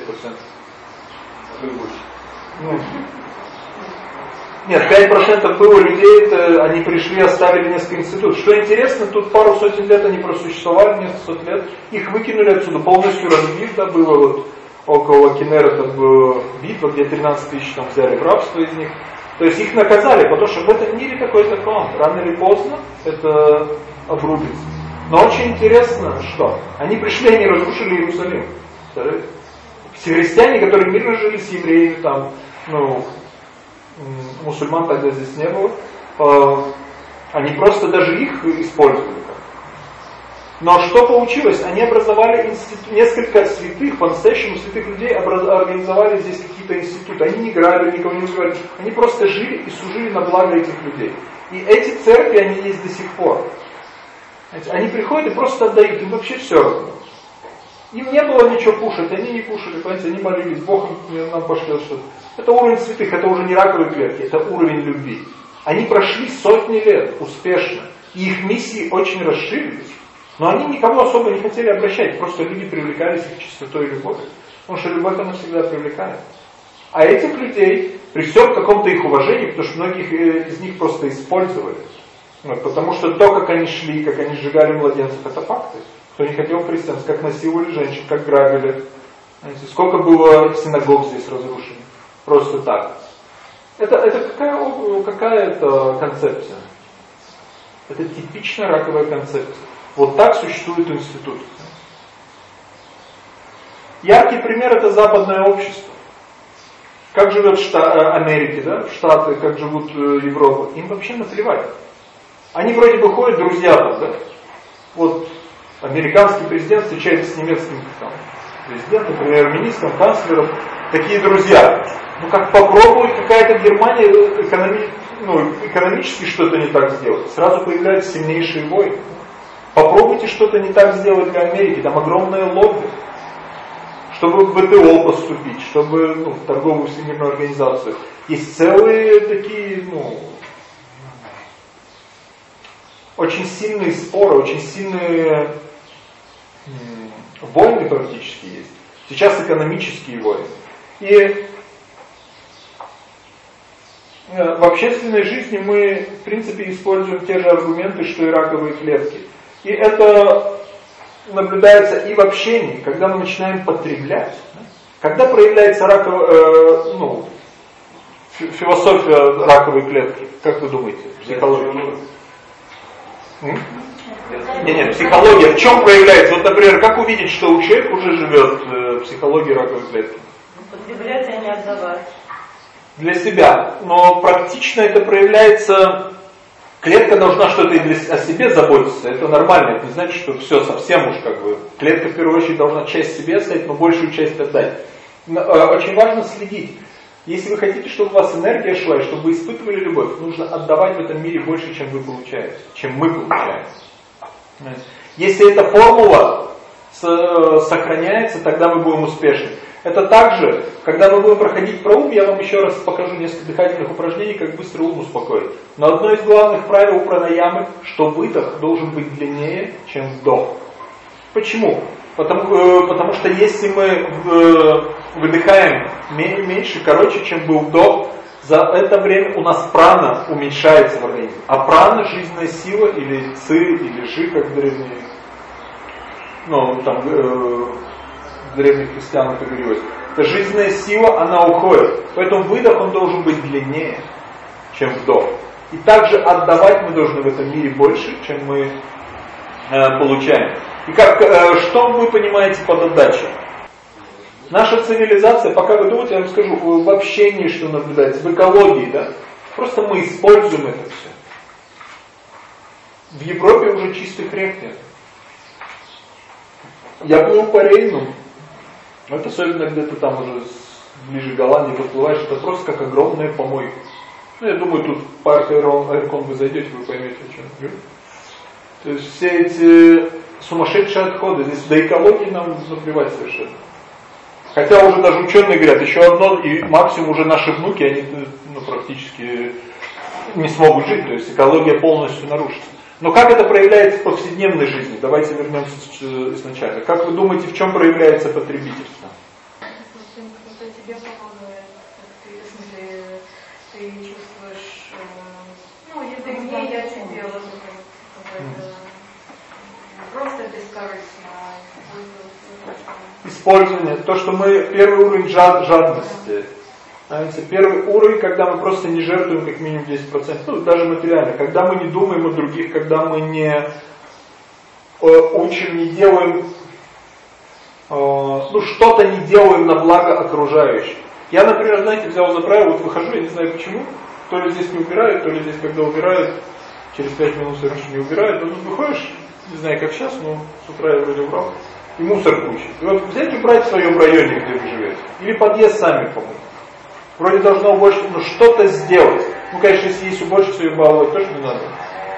Нет, 5% было людей, это они пришли, оставили несколько институтов. Что интересно, тут пару сотен лет они просуществовали, несколько сот лет. Их выкинули отсюда, полностью разбив, да, было вот около Кинеретов битва, где 13 тысяч там взяли в рабство из них. То есть их наказали, потому что в этом мире такой закон. Рано или поздно это обрубится. Но очень интересно, что они пришли, они разрушили Иерусалим. Все христиане, которые мирно жили с евреями, там, мусульман тогда здесь не было, они просто даже их использовали. Но что получилось? Они образовали несколько святых, по-настоящему святых людей организовали здесь какие-то институты. Они не грабили, никого не убивали. Они просто жили и служили на благо этих людей. И эти церкви, они есть до сих пор. Они приходят и просто отдают, им вообще все равно. Им не было ничего кушать, они не кушали, понимаете, они молились, Бог нам пошлет что-то. Это уровень святых, это уже не раковые клетки, это уровень любви. Они прошли сотни лет успешно, и их миссии очень расширились. Но они никого особо не хотели обращать, просто люди привлекались их чистотой и любовью. Потому что любовь она всегда привлекает. А этих людей, при всем каком-то их уважении, потому что многих из них просто использовали. Потому что то, как они шли, как они сжигали младенцев, это факты. Кто не хотел христианство, как насиловали женщин, как грабили. Знаете, сколько было синагог здесь разрушено. Просто так. Это какая-то концепция? Это типичная раковая концепция. Вот так существует институт. Яркий пример — это западное общество. Как живет Америка, да? Штаты, как живут Европа. Им вообще наплевать. Они вроде бы ходят, друзья там, да? Вот американский президент встречается с немецким там, президентом, премьер-министром, канцлером. Такие друзья. Ну как попробует какая-то Германия экономически что-то не так сделать. Сразу появляются сильнейшие войны. Попробуйте что-то не так сделать для Америки, там огромное лобби. Чтобы в ВТО поступить, чтобы в торговую всемирную организацию. Есть целые такие, очень сильные споры, очень сильные войны практически есть. Сейчас экономические войны. И в общественной жизни мы, в принципе, используем те же аргументы, что и раковые клетки. И это наблюдается и в общении, когда мы начинаем потреблять. Когда проявляется философия раковой клетки, как вы думаете, психология? Нет, психология. В чем проявляется? Вот, например, как увидеть, что у человека уже живет психология раковой клетки? Потреблять, а не отдавать. Для себя. Но практично это проявляется... Клетка должна что-то о себе заботиться, это нормально, это не значит, что все совсем уж Клетка в первую очередь должна часть себе оставить, но большую часть отдать. Очень важно следить. Если вы хотите, чтобы у вас энергия шла, и чтобы вы испытывали любовь, нужно отдавать в этом мире больше, чем вы получаете, чем мы получаем. Если эта формула сохраняется, тогда мы будем успешны. Это также, когда мы будем проходить про ум, я вам еще раз покажу несколько дыхательных упражнений, как быстро ум успокоить. Но одно из главных правил у пранаямы, что выдох должен быть длиннее, чем вдох. Почему? Потому что если мы выдыхаем меньше, короче, чем был вдох, за это время у нас прана уменьшается в организме. А прана, жизненная сила, или ци, или жи, как древние, древних христиан это говорилось. Это жизненная сила, она уходит. Поэтому выдох, он должен быть длиннее, чем вдох. И также отдавать мы должны в этом мире больше, чем мы получаем. И что вы понимаете под отдачей? Наша цивилизация, пока вы думаете, я вам скажу, в общении что наблюдается, в экологии, да? Просто мы используем это все. В Европе уже чистых рек нет. Я плыл по Рейну. Это особенно где-то там уже ближе к Голландии подплываешь, это просто как огромная помойка. Я думаю, тут в парк Айркон вы зайдете, вы поймете, о чем я говорю. То есть все эти сумасшедшие отходы, здесь до экологии нам наплевать совершенно. Хотя уже даже ученые говорят, еще одно, и максимум уже наши внуки, они практически не смогут жить, то есть экология полностью нарушится. Но как это проявляется в повседневной жизни? Давайте вернемся изначально. Как вы думаете, в чем проявляется потребительство? Кто тебе помогает, ты чувствуешь, если мне, я тебе просто бескорыстно. И использование, то, что мы первый уровень жадности. Знаете, первый уровень, когда мы просто не жертвуем как минимум 10%, ну даже материально, когда мы не думаем о других, когда мы не учим, не делаем, ну что-то не делаем на благо окружающих. Я, например, знаете, взял за правило, вот выхожу, я не знаю почему, то ли здесь не убирают, то ли здесь, когда убирают, через 5 минут все равно не убирают, но тут выходишь, не знаю как сейчас, но с утра я вроде убрал, и мусор куча. И вот взять убрать в своем районе, где вы живете, или подъезд сами помыть. Вроде должно уборщик, ну что-то сделать. Ну, конечно, если есть уборщица и баловать, тоже не надо.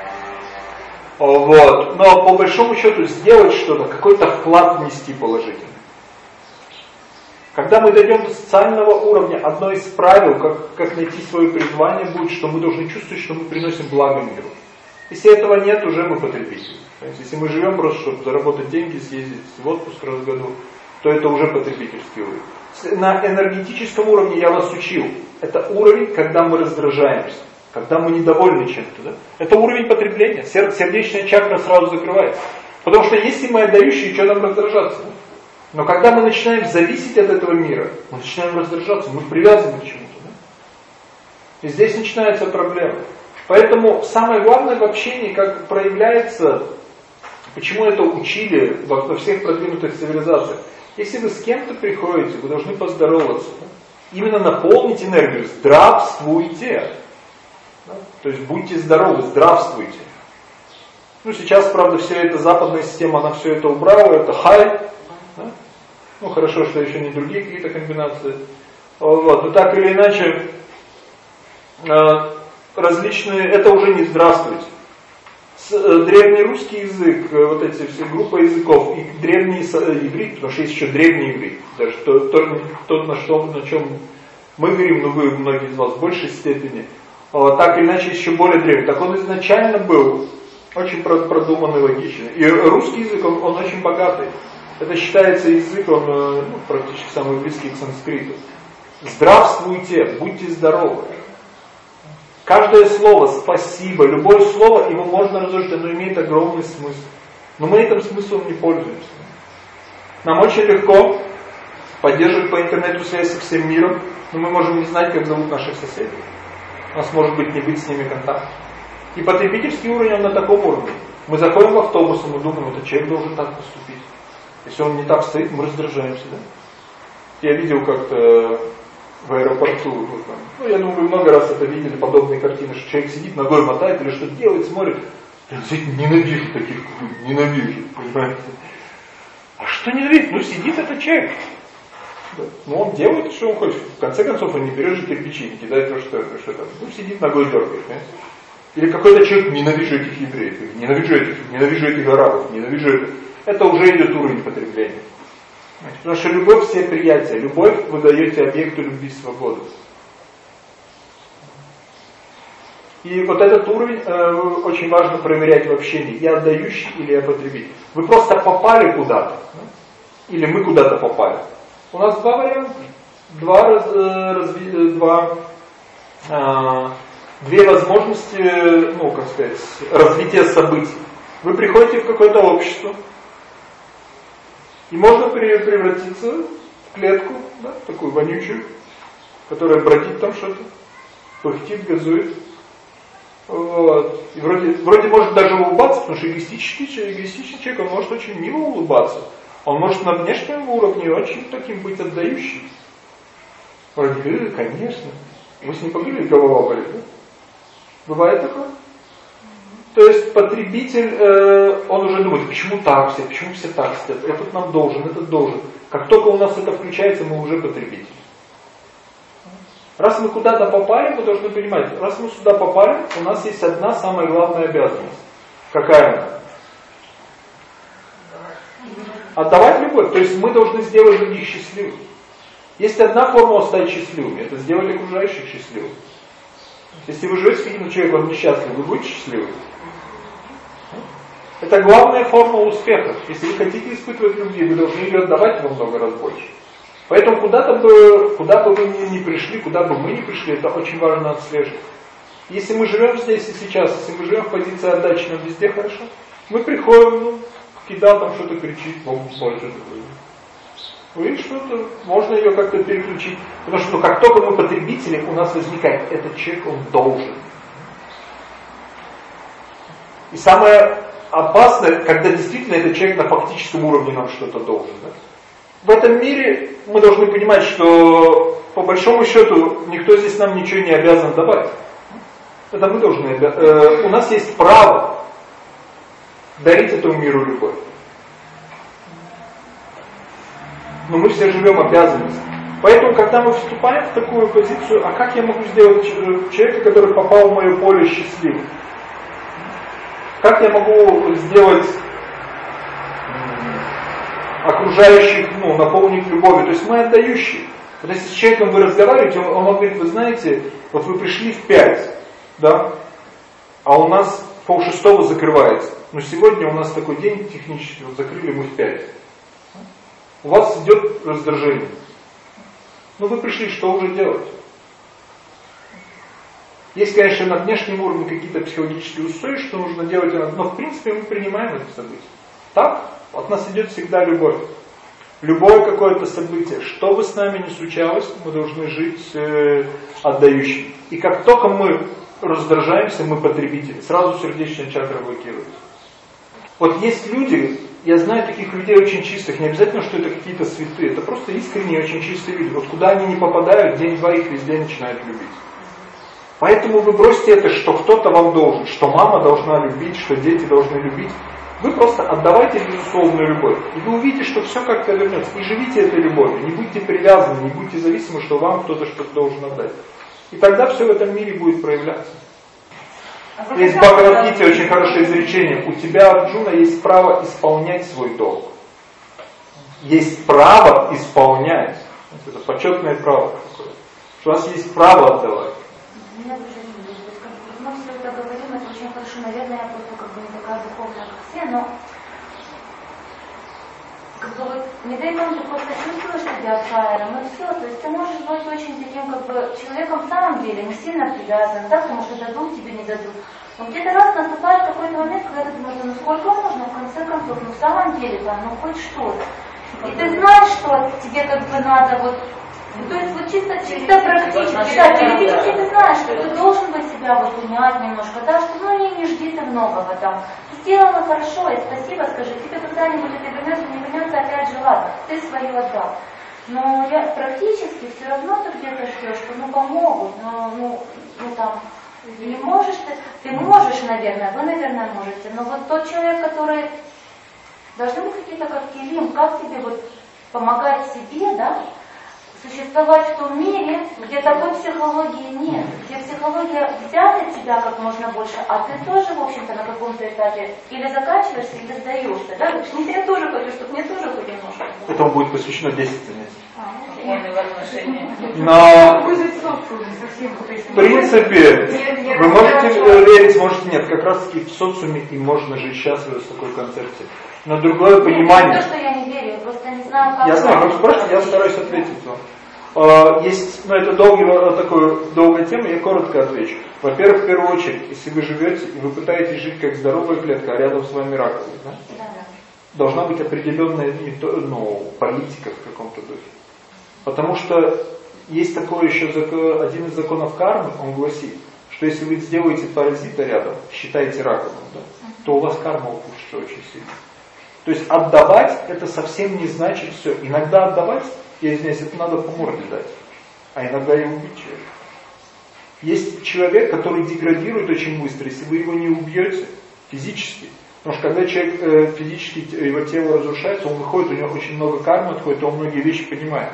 Вот. Но по большому счету сделать что-то, какой-то вклад внести положительный. Когда мы дойдем до социального уровня, одно из правил, как найти свое призвание, будет, что мы должны чувствовать, что мы приносим благо миру. Если этого нет, уже мы потребители. Если мы живем просто, чтобы заработать деньги, съездить в отпуск раз в году, то это уже потребительский уровень. На энергетическом уровне я вас учил. Это уровень, когда мы раздражаемся, когда мы недовольны чем-то. Да? Это уровень потребления. Сердечная чакра сразу закрывается. Потому что если мы отдающие, что нам раздражаться? Но когда мы начинаем зависеть от этого мира, мы начинаем раздражаться, мы привязаны к чему-то. Да? И здесь начинается проблема. Поэтому самое главное в общении, как проявляется, почему это учили во всех продвинутых цивилизациях. Если вы с кем-то приходите, вы должны поздороваться. Да? Именно наполнить энергию. Здравствуйте. Да? То есть будьте здоровы, здравствуйте. Ну сейчас, правда, вся эта западная система, она все это убрала, это хай. Да? Ну хорошо, что еще не другие какие-то комбинации. Вот. Но так или иначе, различные, это уже не здравствуйте. Древнерусский язык, вот эти все группы языков, и древний иврит, потому что есть еще древний иврит, даже то на чем мы говорим, но вы, многие из вас, в большей степени, так или иначе еще более древний. Так он изначально был очень продуманный, логичный. И русский язык, он очень богатый. Это считается язык, он практически самый близкий к санскриту. Здравствуйте, будьте здоровы. Каждое слово, спасибо, любое слово, его можно разложить, оно имеет огромный смысл. Но мы этим смыслом не пользуемся. Нам очень легко поддерживать по интернету связь со всем миром, но мы можем не знать, как зовут наших соседей. У нас может быть не быть с ними контакта. И потребительский уровень, он на таком уровне. Мы заходим в автобус, и мы думаем, этот человек должен так поступить. Если он не так стоит, мы раздражаемся. Да? Я видел как-то в аэропорту, ну я думаю, вы много раз это видели, подобные картины, что человек сидит, ногой мотает или что-то делает, смотрит. Я ненавижу таких, ненавижу, понимаете. А что ненавидеть? Ну сидит этот человек. Да. Ну он делает, что он хочет. В конце концов он не берет же кирпичи, не кидает во что там. Ну сидит, ногой дергает, понимаете. Или какой-то человек, ненавижу этих евреев, ненавижу этих арабов, ненавижу это. Это уже идет уровень потребления. Потому что любовь все приятия. Любовь вы даете объекту любви свободу. И вот этот уровень очень важно проверять в общении. Я отдающий или я потребитель. Вы просто попали куда-то. Или мы куда-то попали. У нас два варианта. Две возможности, ну как сказать, развития событий. Вы приходите в какое-то общество. И можно превратиться в клетку, да, такую вонючую, которая бродит там что-то, пыхтит, газует. Вот. И вроде может даже улыбаться, потому что эгоистичный человек, он может очень мило улыбаться. Он может на внешнем уровне очень таким быть отдающим. Вроде, конечно. Вы с ним поговорили, голова болит, да? Бывает такое? То есть потребитель, он уже думает, почему так все, почему все так сидят, этот нам должен, этот должен. Как только у нас это включается, мы уже потребитель. Раз мы куда-то попали, мы должны понимать, раз мы сюда попали, у нас есть одна самая главная обязанность. Какая она? Отдавать любовь. То есть мы должны сделать других счастливыми. Есть одна формула стать счастливыми, это сделать окружающих счастливыми. Если вы живете с каким-то человеком, он несчастлив, вы будете счастливы? Это главная формула успеха. Если вы хотите испытывать любви, вы должны ее отдавать во много раз больше. Поэтому куда бы вы ни пришли, куда бы мы ни пришли, это очень важно отслеживать. Если мы живем здесь и сейчас, если мы живем в позиции отдачи, нам везде хорошо, мы приходим, кидал там что-то кричит, больше такое. И что-то, можно ее как-то переключить. Потому что как только мы потребители, у нас возникает этот человек, он должен. И самое опасное, когда действительно этот человек на фактическом уровне нам что-то должен. Да? В этом мире мы должны понимать, что по большому счету никто здесь нам ничего не обязан давать. Это мы должны. У нас есть право дарить этому миру любовь. Но мы все живем обязанностью. Поэтому, когда мы вступаем в такую позицию, а как я могу сделать человека, который попал в мое поле, счастливым? Как я могу сделать окружающих, наполнить любовью? То есть мы отдающие. Вот если с человеком вы разговариваете, он вам говорит, вы знаете, вот вы пришли в 5, да, а у нас 5:30 закрывается. Но сегодня у нас такой день технически, вот закрыли мы в 5. У вас идет раздражение. Вы пришли, что уже делать? Есть, конечно, на внешнем уровне какие-то психологические условия, что нужно делать, но в принципе мы принимаем это событие. Так, от нас идет всегда любовь. Любое какое-то событие, что бы с нами ни случалось, мы должны жить отдающим. И как только мы раздражаемся, мы потребители. Сразу сердечная чакра блокируется. Вот есть люди, я знаю таких людей очень чистых, не обязательно, что это какие-то святые, это просто искренние, очень чистые люди. Вот куда они не попадают, день-два их везде начинают любить. Поэтому вы бросьте это, что кто-то вам должен, что мама должна любить, что дети должны любить. Вы просто отдавайте безусловную любовь. И вы увидите, что все как-то вернется. И живите этой любовью. Не будьте привязаны, не будьте зависимы, что вам кто-то что-то должен отдать. И тогда все в этом мире будет проявляться. Есть в Бхагавад-гите очень хорошее изречение. У тебя, Арджуна, есть право исполнять свой долг. Есть право исполнять. Это почетное право. Что у вас есть право отдавать. Мы все это говорим, это очень хорошо. Наверное, я просто не такая духовная, как все, но не дай бог, ты просто чувствуешь себя фраером, и все. То есть ты можешь быть очень таким человеком в самом деле, не сильно привязан, да, потому что дадут, тебе не дадут. Но где-то раз наступает какой-то момент, когда ты думаешь, сколько можно, в конце концов, в самом деле, хоть что-то. И ты знаешь, что тебе надо то есть чисто практически, да, теоретически ты знаешь, что ты должен быть себя унять немножко, да, что не жди ты многого там. Сделала хорошо, и спасибо, скажи, тебе когда-нибудь это вернется, не вернется, опять же, ладно, ты свое отдал. Но практически все равно ты где-то ждешь, что помогут, не можешь ты можешь, наверное, вы, наверное, можете, но тот человек, который, должны быть какие-то как килим, как тебе помогать себе, да, существовать в том мире, где такой психологии нет, где психология взята тебя как можно больше, а ты тоже, в общем-то, на каком-то этапе или заканчиваешься, или сдаешься, да? Я тоже хочу, чтобы мне тоже хоть немножко. Этому будет посвящено 10 занятий. Но в принципе, вы можете верить, можете нет, как раз таки в социуме и можно жить счастливо с такой концепцией. Но другое понимание. Не то, что я не верю, просто не знаю, как. Я знаю, вы спрашиваете, я стараюсь ответить вам. Есть, это долгая тема, я коротко отвечу. Во-первых, в первую очередь, если вы живете и вы пытаетесь жить как здоровая клетка, а рядом с вами раковина, да? Да. Должна быть определенная политика в каком-то духе. Потому что есть такой еще один из законов кармы, он гласит, что если вы сделаете паразита рядом, считаете раковину, да, то у вас карма ухудшится очень сильно. То есть отдавать это совсем не значит все. Иногда отдавать, я извиняюсь, это надо по морде дать, а иногда и убить человека. Есть человек, который деградирует очень быстро, если вы его не убьете физически. Потому что когда человек физически, его тело разрушается, он выходит, у него очень много кармы отходит, он многие вещи понимает.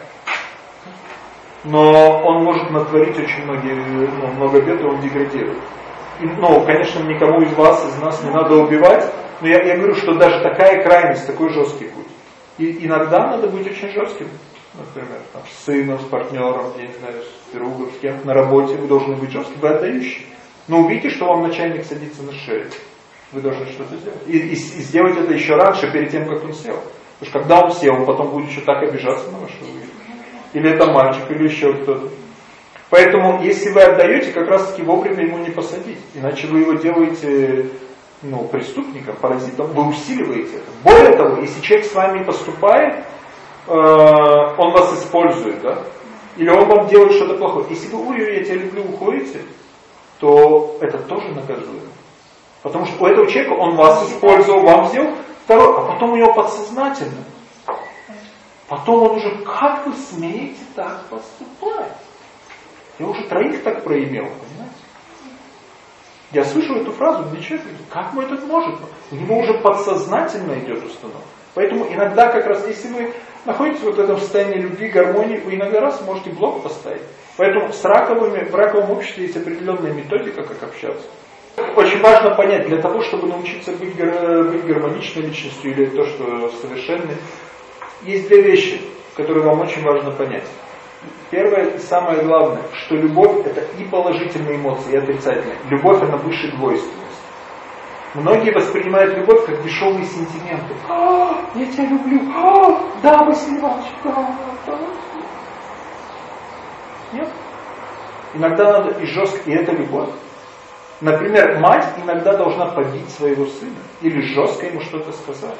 Но он может натворить очень много бед, и он деградирует. Конечно, никому из вас, из нас не надо убивать, но я говорю, что даже такая крайность, такой жесткий путь. И иногда надо быть очень жестким. Например, с сыном, с партнером, я не знаю, с другом, с кем-то на работе вы должны быть жестким, вы отдающие. Но увидите, что вам начальник садится на шею. Вы должны что-то сделать. И сделать это еще раньше, перед тем, как он сел. Потому что когда он сел, он потом будет еще так обижаться на вашу жизнь. Или это мальчик, или еще кто-то. Поэтому, если вы отдаете, как раз таки вовремя ему не посадить. Иначе вы его делаете преступником, паразитом, вы усиливаете это. Более того, если человек с вами поступает, он вас использует, да? Или он вам делает что-то плохое. Если вы я тебя люблю, уходите, то это тоже наказуемо. Потому что у этого человека он вас использовал, вам сделал. Второе, а потом у него подсознательно. Потом он уже, как вы смеете так поступать? Я уже 3 так проимел, понимаете? Я слышу эту фразу, мне честно, как мы это может? У него уже подсознательно идет установка. Поэтому иногда как раз, если вы находитесь в этом состоянии любви, гармонии, вы иногда раз можете блок поставить. Поэтому в раковом обществе есть определенная методика, как общаться. Очень важно понять, для того, чтобы научиться быть гармоничной личностью или то, что совершенной, есть 2 вещи, которые вам очень важно понять. Первое и самое главное, что любовь это и положительные эмоции, и отрицательные. Любовь она выше двойственности. Многие воспринимают любовь как дешевые сентименты. Я тебя люблю. Да, Василий Иванович, да. Нет? Иногда надо и жестко, и это любовь. Например, мать иногда должна побить своего сына или жестко ему что-то сказать.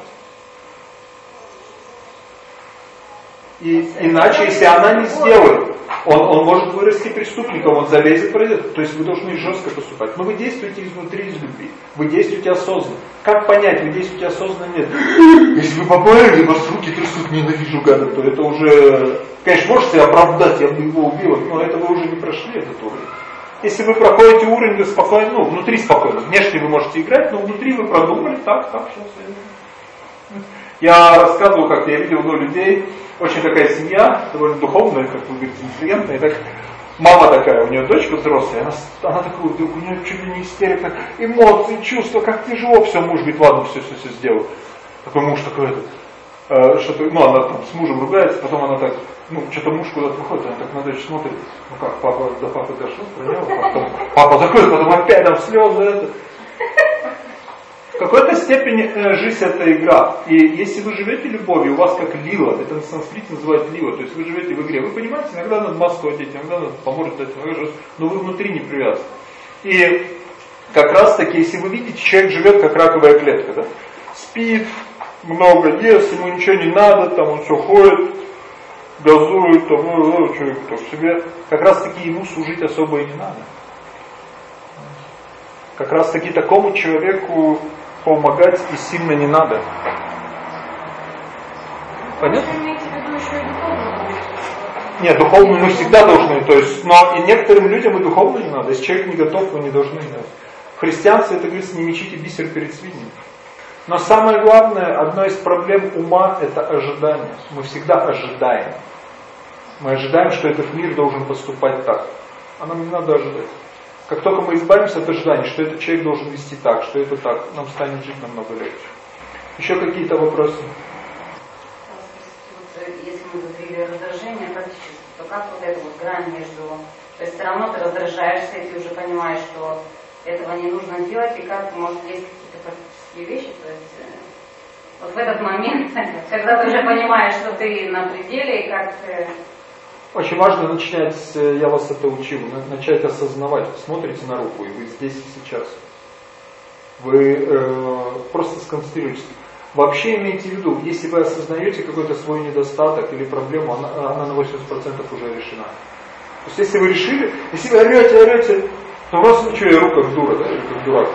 И иначе, если она не сделает, он может вырасти преступником, он залезет, пройдет. То есть вы должны жестко поступать. Но вы действуете изнутри, из любви. Вы действуете осознанно. Как понять, вы действуете осознанно? Нет. Если вы попали, вас руки трясут, ненавижу гада, то это уже... Конечно, можете оправдать, я бы его убил, но это вы уже не прошли этот уровень. Если вы проходите уровень, вы спокойно, внутри спокойно. Внешне вы можете играть, но внутри вы продумали, так, сейчас. Я рассказывал, как я видел людей, очень такая семья, довольно духовная, как вы говорите, интеллигентная, и так мама такая, у нее дочка взрослая, она такая, вдруг у нее чуть ли не истерика, эмоции, чувства, как тяжело, все, муж говорит, ладно, все сделаю. Такой муж такой, что-то, она там с мужем ругается, потом она так, что-то муж куда-то выходит, она так на дочь смотрит, как, папа до папы дошел, потом папа заходит, потом опять там слезы, В какой-то степени жизнь это игра. И если вы живете любовью, у вас как лила, это на санскрите называют лила, то есть вы живете в игре. Вы понимаете, иногда надо маску одеть, иногда надо помочь дать, но вы внутри не привязаны. И как раз таки, если вы видите, человек живет как раковая клетка, да? Спит, много ест, ему ничего не надо, там он все ходит, газует, там, человек там себе. Как раз таки ему служить особо и не надо. Как раз таки такому человеку помогать и сильно не надо. Понятно? Вы имеете в виду еще и духовную? Нет, духовную мы всегда должны, то есть, но и некоторым людям и духовную не надо. Если человек не готов, вы не должны делать. В христианстве это говорится, не мечите бисер перед свиньями. Но самое главное, одна из проблем ума это ожидание. Мы всегда ожидаем. Мы ожидаем, что этот мир должен поступать так. А нам не надо ожидать. Как только мы избавимся от ожиданий, что этот человек должен вести так, что это так, нам станет жить намного легче. Еще какие-то вопросы? Если мы говорили раздражение практически, то как вот эта вот грань между... То есть все равно ты раздражаешься, и ты уже понимаешь, что этого не нужно делать, и как, может, есть какие-то практические вещи, то есть вот в этот момент, когда ты уже понимаешь, что ты на пределе, и как... Очень важно начинать, я вас это учил, начать осознавать. Смотрите на руку, и вы здесь и сейчас. Вы просто сконцентрируйтесь. Вообще имейте в виду, если вы осознаете какой-то свой недостаток или проблему, она на 80% уже решена. То есть если вы решили, если вы орете, то у вас, я рука как дура, да, или как дурак,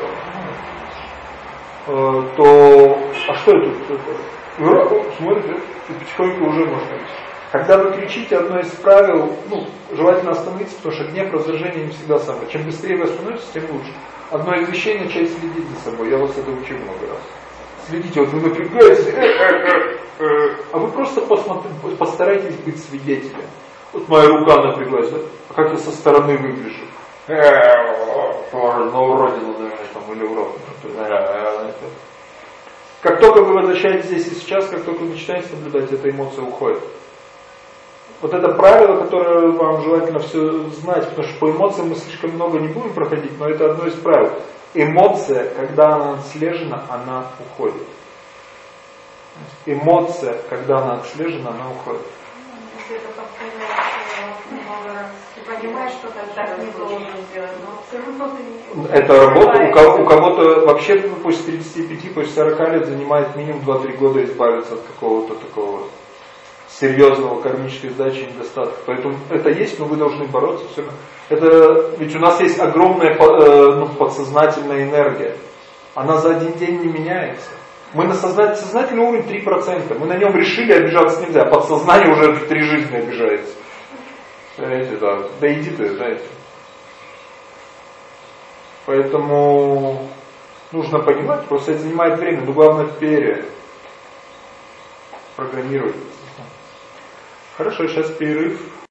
то, а что это? Вы смотрите, и потихоньку уже можно решить. Когда вы кричите, одно из правил, желательно остановиться, потому что гнев, раздражение не всегда самое. Чем быстрее вы остановитесь, тем лучше. Одно из вещей — начать следить за собой. Я вас это учил много раз. Следите, вот вы напрягаетесь, а вы просто постарайтесь быть свидетелем. Вот моя рука напряглась, да? А как я со стороны выгляжу? На уродину, наверное, там, или урод. Как только вы возвращаетесь здесь и сейчас, как только вы начинаете наблюдать, эта эмоция уходит. Вот это правило, которое вам желательно все знать, потому что по эмоциям мы слишком много не будем проходить, но это одно из правил. Эмоция, когда она отслежена, она уходит. Эмоция, когда она отслежена, она уходит. Если это повторяется много раз, ты понимаешь, что так не должен делать, но все равно ты не... Это работа, у кого-то вообще после 35, после 40 лет занимает минимум 2-3 года избавиться от какого-то такого серьезного кармической сдачи и недостатка. Поэтому это есть, но вы должны бороться. Все. Это, ведь у нас есть огромная подсознательная энергия. Она за один день не меняется. Мы на сознательный уровень 3%. Мы на нем решили, обижаться нельзя. Подсознание уже 3 жизни обижается. Знаете, да иди ты, знаете. Поэтому нужно понимать, просто это занимает время. Но главное программировать. Хорошо, сейчас перерыв.